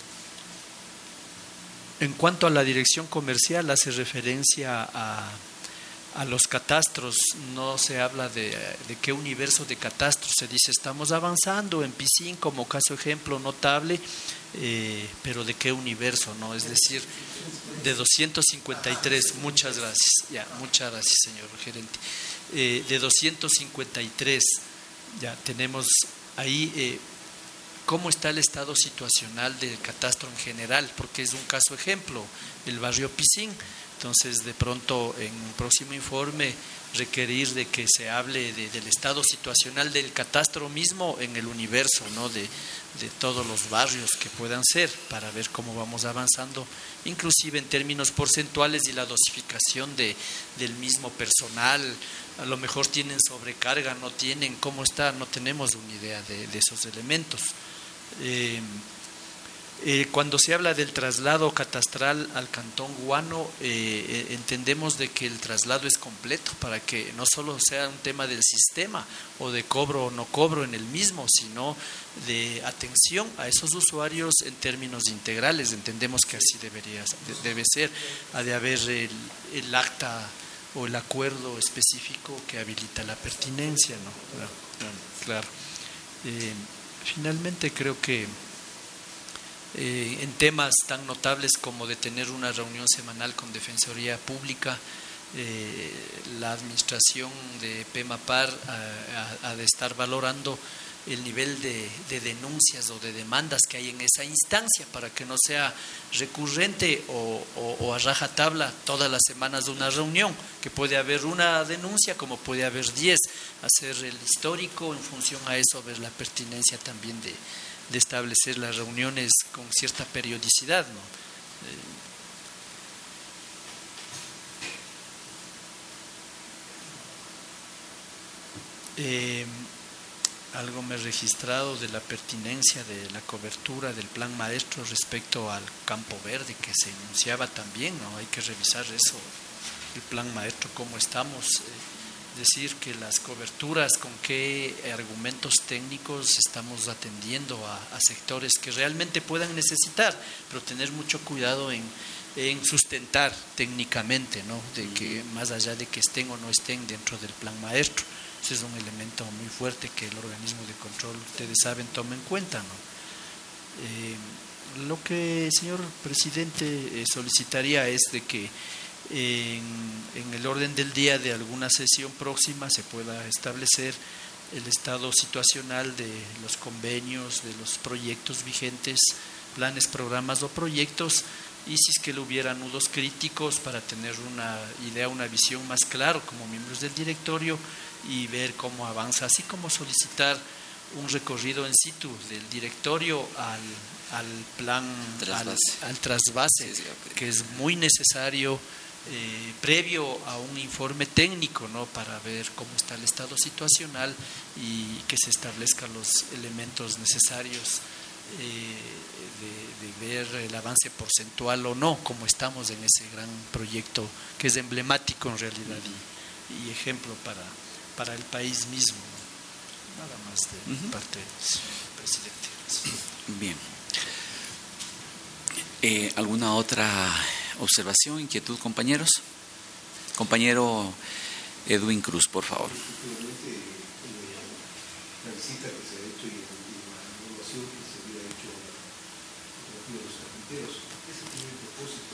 en cuanto a la dirección comercial, hace referencia a, a los catastros. No se habla de, de qué universo de catastros. Se dice estamos avanzando en P I S I N como caso ejemplo notable, Eh, pero de qué universo, ¿no? Es decir, de doscientos cincuenta y tres, muchas gracias, ya, muchas gracias, señor gerente, eh, de doscientos cincuenta y tres, ya tenemos ahí eh, cómo está el estado situacional del catastro en general, porque es un caso ejemplo, el barrio P I S I N. Entonces, de pronto, en un próximo informe, requerir de que se hable de, del estado situacional del catastro mismo en el universo, ¿no? de, de todos los barrios que puedan ser, para ver cómo vamos avanzando, inclusive en términos porcentuales y la dosificación de, del mismo personal. A lo mejor tienen sobrecarga, no tienen, cómo está, no tenemos una idea de, de esos elementos. Eh, Eh, cuando se habla del traslado catastral al Cantón Guano, eh, entendemos de que el traslado es completo para que no solo sea un tema del sistema o de cobro o no cobro en el mismo, sino de atención a esos usuarios en términos integrales. Entendemos que así debería, debe ser. Ha de haber el, el acta o el acuerdo específico que habilita la pertinencia, ¿no? Claro. claro. Eh, finalmente creo que Eh, en temas tan notables como de tener una reunión semanal con Defensoría Pública, eh, la administración de PEMAPAR ha, ha, ha de estar valorando el nivel de, de denuncias o de demandas que hay en esa instancia para que no sea recurrente o, o, o a rajatabla todas las semanas de una reunión, que puede haber una denuncia como puede haber diez, hacer el histórico en función a eso, ver la pertinencia también de, de establecer las reuniones con cierta periodicidad, ¿no? Eh, algo me he registrado de la pertinencia de la cobertura del plan maestro respecto al campo verde que se enunciaba también, ¿no? Hay que revisar eso, el plan maestro, cómo estamos, eh, decir que las coberturas, con qué argumentos técnicos estamos atendiendo a, a sectores que realmente puedan necesitar, pero tener mucho cuidado en, en sustentar técnicamente, ¿no? De que más allá de que estén o no estén dentro del plan maestro. Ese es un elemento muy fuerte que el organismo de control, ustedes saben, toma en cuenta, ¿no? Eh, lo que, señor presidente, eh, solicitaría es de que en, en el orden del día de alguna sesión próxima se pueda establecer el estado situacional de los convenios, de los proyectos vigentes, planes, programas o proyectos, y si es que le hubiera nudos críticos para tener una idea, una visión más clara como miembros del directorio y ver cómo avanza, así como solicitar un recorrido en situ del directorio al, al plan, trasvase. Al, al trasvase, sí, sí, okay. Que es muy necesario eh, previo a un informe técnico, ¿no? Para ver cómo está el estado situacional y que se establezcan los elementos necesarios eh, de, de ver el avance porcentual o no, como estamos en ese gran proyecto que es emblemático en realidad y, y ejemplo para para el país mismo. Nada más de uh-huh. parte del presidente. Bien. Eh, ¿Alguna otra observación, inquietud, compañeros? Compañero Edwin Cruz, por favor. La visita que se ha hecho y la evaluación que se hubiera hecho a los carpinteros, ese tiene un propósito.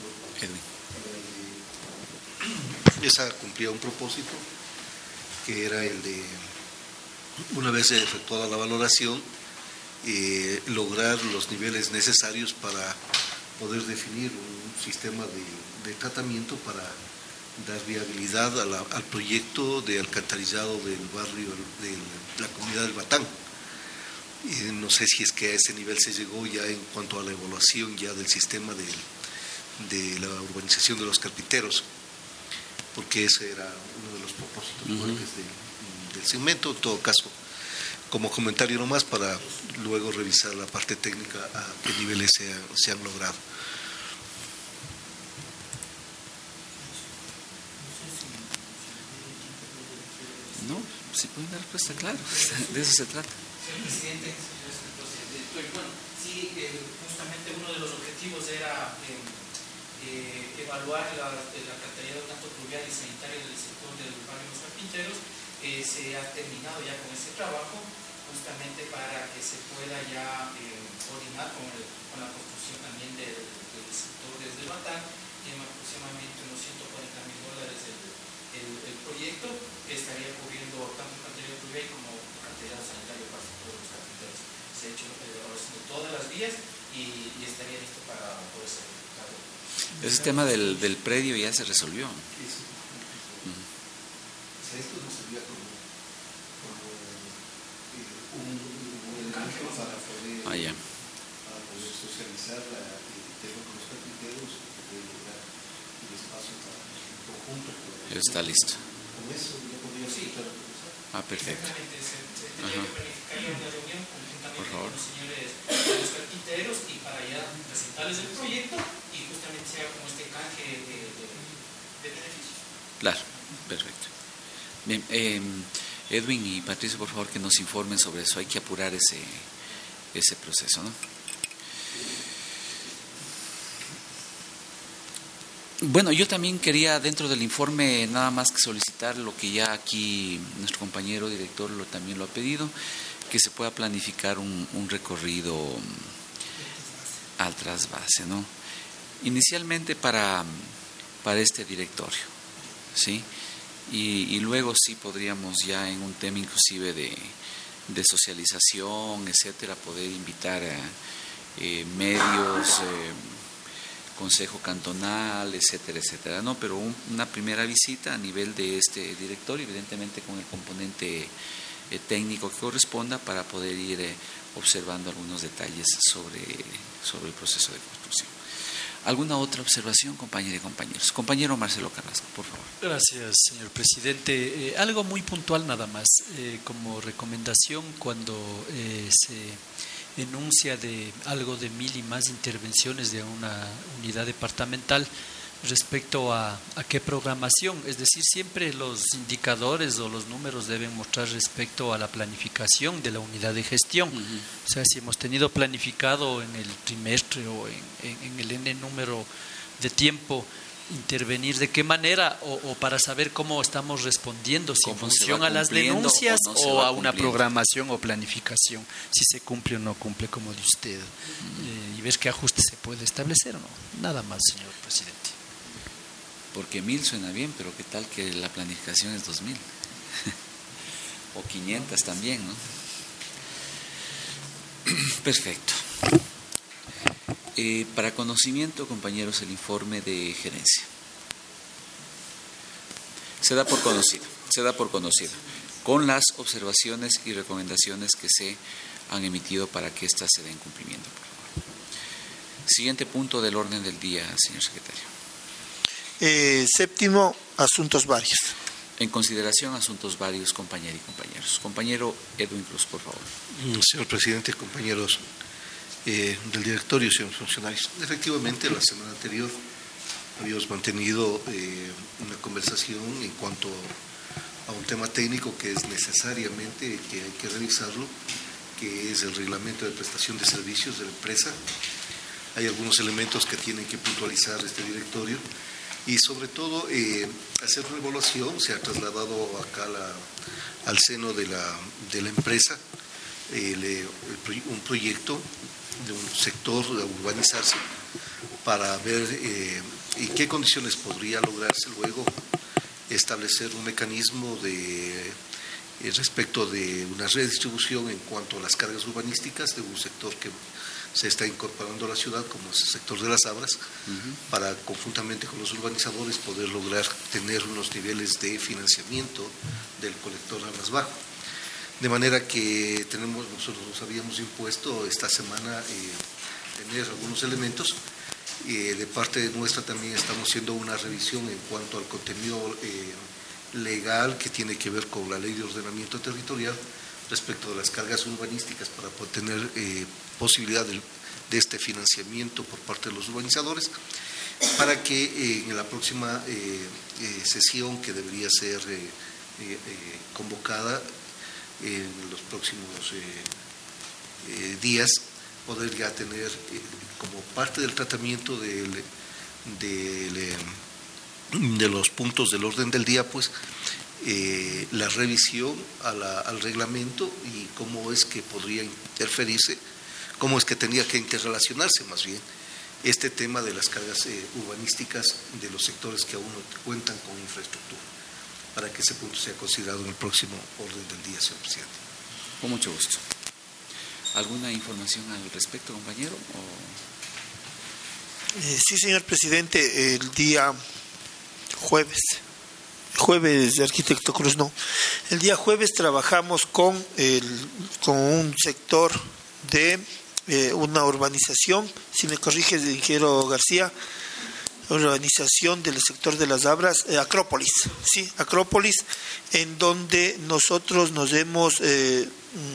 Edwin. Esa cumplía un propósito, que era el de, una vez efectuada la valoración, eh, lograr los niveles necesarios para poder definir un sistema de, de tratamiento para dar viabilidad a la, al proyecto de alcantarillado del barrio de la comunidad del Batán. Eh, no sé si es que a ese nivel se llegó ya en cuanto a la evaluación ya del sistema de, de la urbanización de los carpinteros, porque ese era uno de los propósitos uh-huh. fuertes de, del segmento. En todo caso, como comentario nomás para luego revisar la parte técnica a qué niveles se, se han logrado. No, si pueden dar respuesta, claro, de eso se trata. Señor presidente, señor bueno, sí, eh, justamente uno de los objetivos era eh, eh, evaluar la, el alcantarillado tanto pluvial y sanitario del sector del barrio de los carpinteros. Eh, se ha terminado ya con ese trabajo, justamente para que se pueda ya eh, coordinar con, el, con la construcción también del, del sector desde el Batán, tiene aproximadamente unos ciento cuarenta mil dólares el, el, el proyecto, que estaría cubriendo tanto el alcantarillado pluvial como el alcantarillado sanitario para todos los carpinteros. Se ha hecho eh, de todas las vías y, y estaría listo para poder ser ejecutado. Ese tema del, del predio ya se resolvió. Eso. Uh-huh. O sea, esto no sería como, como eh, un, un elemento para poder, ah, yeah. para poder socializar la, el tema con los carpinteros, poder lograr el espacio para el conjunto. Eso está listo. Con eso ya podría sí, claro. Ah, perfecto. Exactamente, se, se tendría que planificar una reunión conjuntamente con los señores de los carpinteros y para ya presentarles el proyecto y justamente sea como este canje de, de, de beneficios. Claro, perfecto. Bien, eh, Edwin y Patricio, por favor, que nos informen sobre eso. Hay que apurar ese, ese proceso, ¿no? Bueno, yo también quería, dentro del informe, nada más que solicitar lo que ya aquí nuestro compañero director lo, también lo ha pedido, que se pueda planificar un, un recorrido al trasvase, ¿no? Inicialmente para, para este directorio. ¿sí? Y, y luego sí podríamos ya en un tema inclusive de, de socialización, etcétera, poder invitar a eh, medios, eh, consejo cantonal, etcétera, etcétera, ¿no? Pero un, una primera visita a nivel de este directorio, evidentemente con el componente eh, técnico que corresponda para poder ir eh, observando algunos detalles sobre, sobre el proceso de construcción. ¿Alguna otra observación, compañeros y compañeros? Compañero Marcelo Carrasco, por favor. Gracias, señor presidente. Eh, algo muy puntual nada más. Eh, como recomendación, cuando eh, se enuncia de algo de mil y más intervenciones de una unidad departamental, respecto a, a qué programación, es decir, siempre los indicadores o los números deben mostrar respecto a la planificación de la unidad de gestión. Uh-huh. O sea, si hemos tenido planificado en el trimestre o en, en, en el N número de tiempo intervenir, de qué manera, o, o para saber cómo estamos respondiendo, si en función a las denuncias o, no o a una programación o planificación, si se cumple o no cumple como de usted, uh-huh. eh, y ver qué ajuste se puede establecer o no. Nada más, señor presidente. Porque mil suena bien, pero qué tal que la planificación es dos mil o quinientas también, ¿no? Perfecto. Eh, para conocimiento, compañeros, el informe de gerencia. Se da por conocido, se da por conocido, con las observaciones y recomendaciones que se han emitido para que éstas se den cumplimiento, por favor. Siguiente punto del orden del día, señor secretario. Eh, séptimo, asuntos varios. En consideración, asuntos varios, compañeros y compañeros. Compañero Edwin Cruz, por favor. Señor presidente, compañeros eh, del directorio, señores funcionarios. Efectivamente, la semana anterior habíamos mantenido eh, una conversación en cuanto a un tema técnico que es necesariamente que hay que revisarlo, que es el reglamento de prestación de servicios de la empresa. Hay algunos elementos que tienen que puntualizar este directorio. Y sobre todo eh, hacer una evaluación. Se ha trasladado acá la, al seno de la, de la empresa eh, le, el, un proyecto de un sector a urbanizarse para ver eh, en qué condiciones podría lograrse luego establecer un mecanismo de, eh, respecto de una redistribución en cuanto a las cargas urbanísticas de un sector que se está incorporando a la ciudad, como es el sector de las Abras, uh-huh. para conjuntamente con los urbanizadores poder lograr tener unos niveles de financiamiento del colector a más bajo. De manera que tenemos, nosotros nos habíamos impuesto esta semana eh, tener algunos elementos. Eh, de parte nuestra también estamos haciendo una revisión en cuanto al contenido eh, legal que tiene que ver con la Ley de Ordenamiento Territorial respecto de las cargas urbanísticas para poder tener eh, posibilidad de, de este financiamiento por parte de los urbanizadores, para que eh, en la próxima eh, eh, sesión que debería ser eh, eh, convocada en los próximos eh, eh, días, poder ya tener eh, como parte del tratamiento del, del, de los puntos del orden del día, pues eh, la revisión a la, al reglamento y cómo es que podría interferirse, cómo es que tendría que interrelacionarse más bien este tema de las cargas eh, urbanísticas de los sectores que aún no cuentan con infraestructura, para que ese punto sea considerado en el próximo orden del día, señor presidente. Con mucho gusto. ¿Alguna información al respecto, compañero? ¿O... Eh, sí, señor presidente, el día jueves, jueves, arquitecto Cruz, no, el día jueves trabajamos con, el, con un sector de eh, una urbanización, si me corrige, ingeniero García, urbanización del sector de las Abras, eh, Acrópolis, sí, Acrópolis, en donde nosotros nos hemos eh,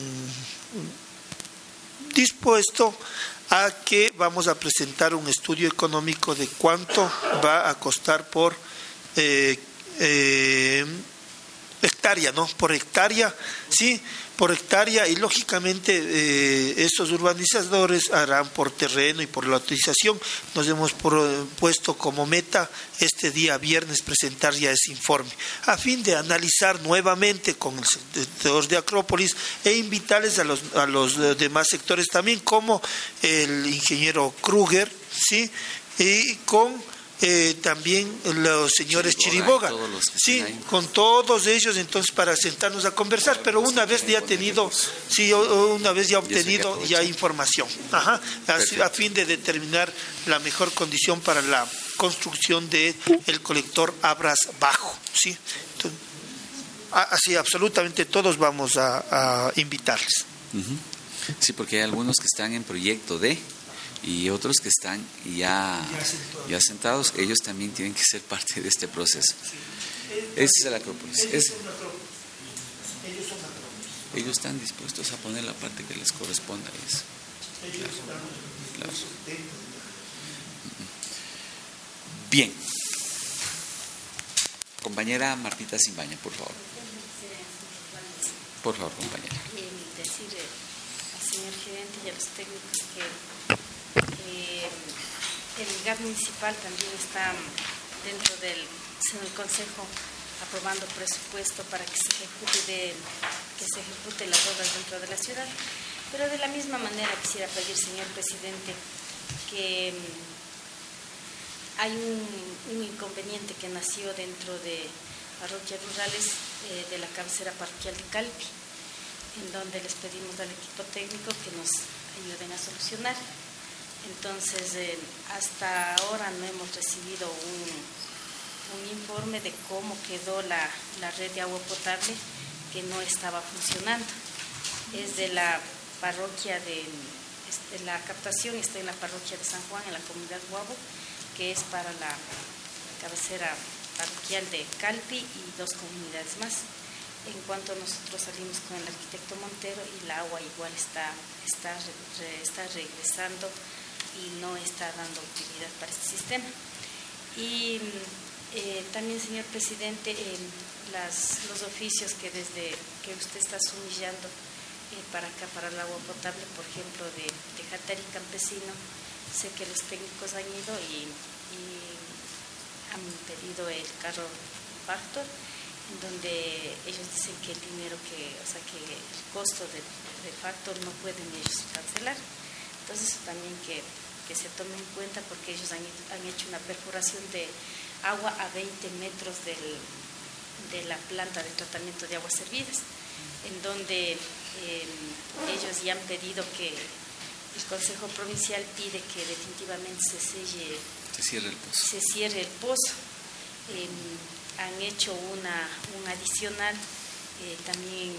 mm, dispuesto a que vamos a presentar un estudio económico de cuánto va a costar por eh, eh, hectárea, ¿no? Por hectárea, sí, por hectárea, y lógicamente eh, estos urbanizadores harán por terreno y por la utilización. Nos hemos por, puesto como meta este día viernes presentar ya ese informe, a fin de analizar nuevamente con el sector de Acrópolis e invitarles a los, a los demás sectores también, como el ingeniero Kruger, ¿sí? Y con eh, también los señores Chiriboga, Chiriboga, todos los que sí, están ahí. con todos ellos, entonces para sentarnos a conversar, pero una vez ya tenido, sí, una vez ya obtenido ya información, ajá, así, a fin de determinar la mejor condición para la construcción de el colector Abras Bajo, sí. Entonces, así absolutamente todos vamos a, a invitarles. Uh-huh. Sí, porque hay algunos que están en proyecto de y otros que están ya, ya sentados, ellos también tienen que ser parte de este proceso. Ese es el Acrópolis. Es, ellos están dispuestos a poner la parte que les corresponda. Es, claro, claro. Bien. Compañera Martita Simbaña, por favor. Por favor, compañera. Decir al señor gerente y a los técnicos que eh, el G A B municipal también está dentro del seno del Consejo aprobando presupuesto para que se ejecute de, que se ejecute las obras dentro de la ciudad. Pero de la misma manera quisiera pedir, señor presidente, que hay un, un inconveniente que nació dentro de parroquias rurales eh, de la cabecera parroquial de Calpi, en donde les pedimos al equipo técnico que nos ayuden a solucionar. Entonces, eh, hasta ahora no hemos recibido un, un informe de cómo quedó la, la red de agua potable que no estaba funcionando. Es de la parroquia de, de la captación, está en la parroquia de San Juan, en la comunidad Guabo, que es para la cabecera parroquial de Calpi y dos comunidades más. En cuanto nosotros salimos con el arquitecto Montero y el agua igual está, está, está regresando y no está dando utilidad para este sistema. Y eh, también, señor presidente, eh, las, los oficios que desde que usted está sumillando eh, para acá, para el agua potable, por ejemplo, de, de Jatari Campesino, sé que los técnicos han ido y, y han pedido el carro Factor, en donde ellos dicen que el dinero que, o sea, que el costo de, de Factor no pueden ellos cancelar. Entonces, eso también que, que se tome en cuenta, porque ellos han, han hecho una perforación de agua a veinte metros del, de la planta de tratamiento de aguas servidas, en donde eh, ellos ya han pedido que el Consejo Provincial pide que definitivamente se selle, se cierre el pozo. Se cierre el pozo. Eh, han hecho una, un adicional, eh, también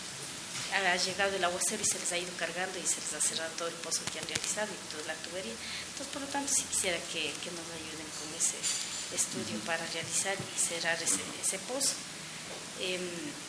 ha llegado el aguacero y se les ha ido cargando y se les ha cerrado todo el pozo que han realizado y toda la tubería. Entonces, por lo tanto, sí quisiera que, que nos ayuden con ese estudio para realizar y cerrar ese, ese pozo. Eh,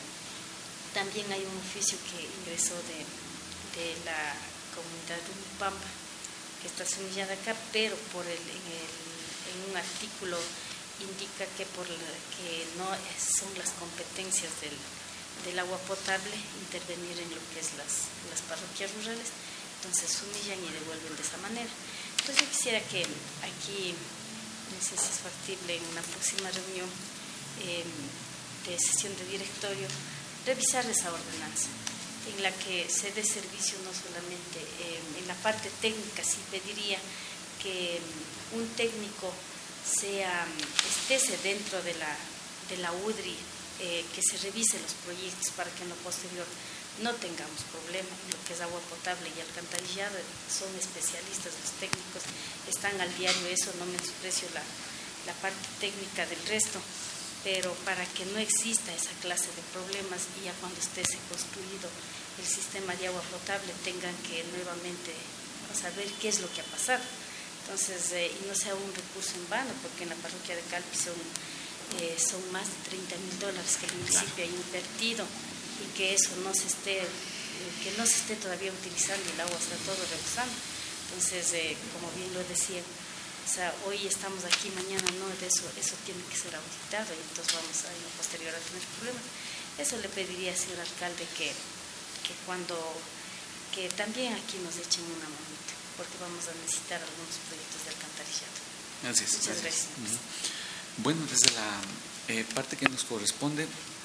también hay un oficio que ingresó de, de la comunidad de Unipampa, que está sumillada acá, pero por el, en, el, en un artículo indica que, por la, que no son las competencias del, del agua potable intervenir en lo que es las, las parroquias rurales, entonces sumillan y devuelven de esa manera. Entonces yo quisiera que aquí, no sé si es factible en una próxima reunión eh, de sesión de directorio, revisar esa ordenanza, en la que se dé servicio no solamente eh, en la parte técnica. Sí pediría que um, un técnico sea estése dentro de la, de la U D R I, eh, que se revise los proyectos para que en lo posterior no tengamos problemas. Lo que es agua potable y alcantarillado son especialistas, los técnicos están al diario, eso no menosprecio la, la parte técnica del resto, pero para que no exista esa clase de problemas y ya cuando esté construido el sistema de agua potable tengan que nuevamente saber qué es lo que ha pasado. Entonces, eh, y no sea un recurso en vano, porque en la parroquia de Calpi son, eh, son más de treinta mil dólares que el municipio ha invertido y que eso no se esté, eh, que no se esté todavía utilizando y el agua está todo rebosando. Entonces, eh, como bien lo decía, o sea, hoy estamos aquí, mañana no, de eso, eso tiene que ser auditado y entonces vamos a, en lo posterior a tener problemas. Eso le pediría, señor alcalde, que, que cuando, que también aquí nos echen una manita, porque vamos a necesitar algunos proyectos de alcantarillado. Gracias. Muchas gracias. gracias. Bueno, desde la eh, parte que nos corresponde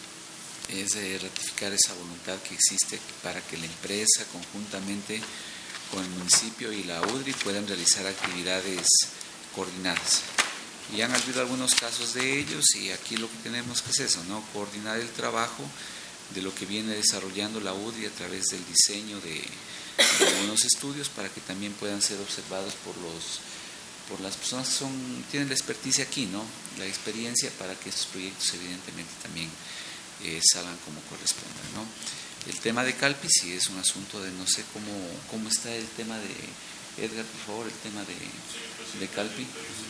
es eh, ratificar esa voluntad que existe para que la empresa conjuntamente con el municipio y la U D R I puedan realizar actividades coordinadas. Y han habido algunos casos de ellos y aquí lo que tenemos que es eso, ¿no? Coordinar el trabajo de lo que viene desarrollando la U D I a través del diseño de, de algunos estudios para que también puedan ser observados por los por las personas que son, tienen la experticia aquí, ¿no? La experiencia para que estos proyectos evidentemente también eh, salgan como correspondan, ¿no? El tema de Calpi sí es un asunto de no sé cómo, cómo está el tema de, Edgar, por favor, el tema de, de Calpi.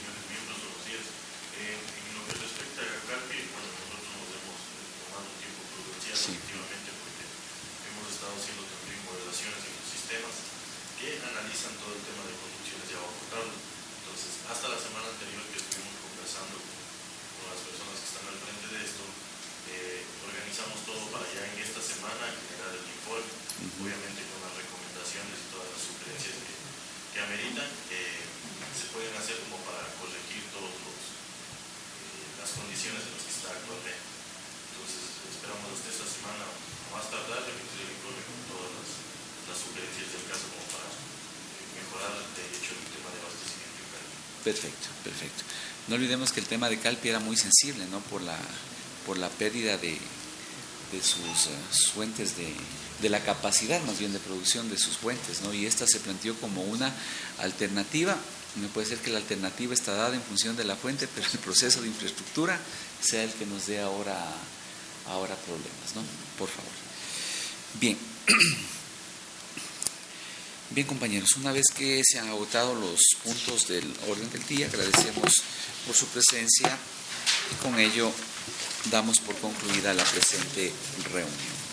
Sí. Efectivamente, porque hemos estado haciendo también modelaciones en los sistemas que analizan todo el tema de conducciones de agua potable. Entonces, hasta la semana anterior que estuvimos conversando con las personas que están al frente de esto, eh, organizamos todo para ya en esta semana generar el informe, uh-huh. obviamente con las recomendaciones y todas las sugerencias que, que ameritan, que se pueden hacer como para corregir todas eh, las condiciones en las que está actualmente. Entonces, esperamos hasta esta semana, a más tardar, remitir el informe con todas las, las sugerencias del caso como para mejorar, de hecho, el tema de abastecimiento de Calpi. Perfecto, perfecto. No olvidemos que el tema de Calpi era muy sensible, ¿no? Por la, por la pérdida de, de sus uh, fuentes de, de la capacidad, más bien, de producción de sus fuentes, ¿no? Y esta se planteó como una alternativa. No puede ser que la alternativa está dada en función de la fuente, pero el proceso de infraestructura sea el que nos dé ahora, ahora problemas, ¿no? Por favor. Bien. Bien, compañeros, una vez que se han agotado los puntos del orden del día, agradecemos por su presencia y con ello damos por concluida la presente reunión.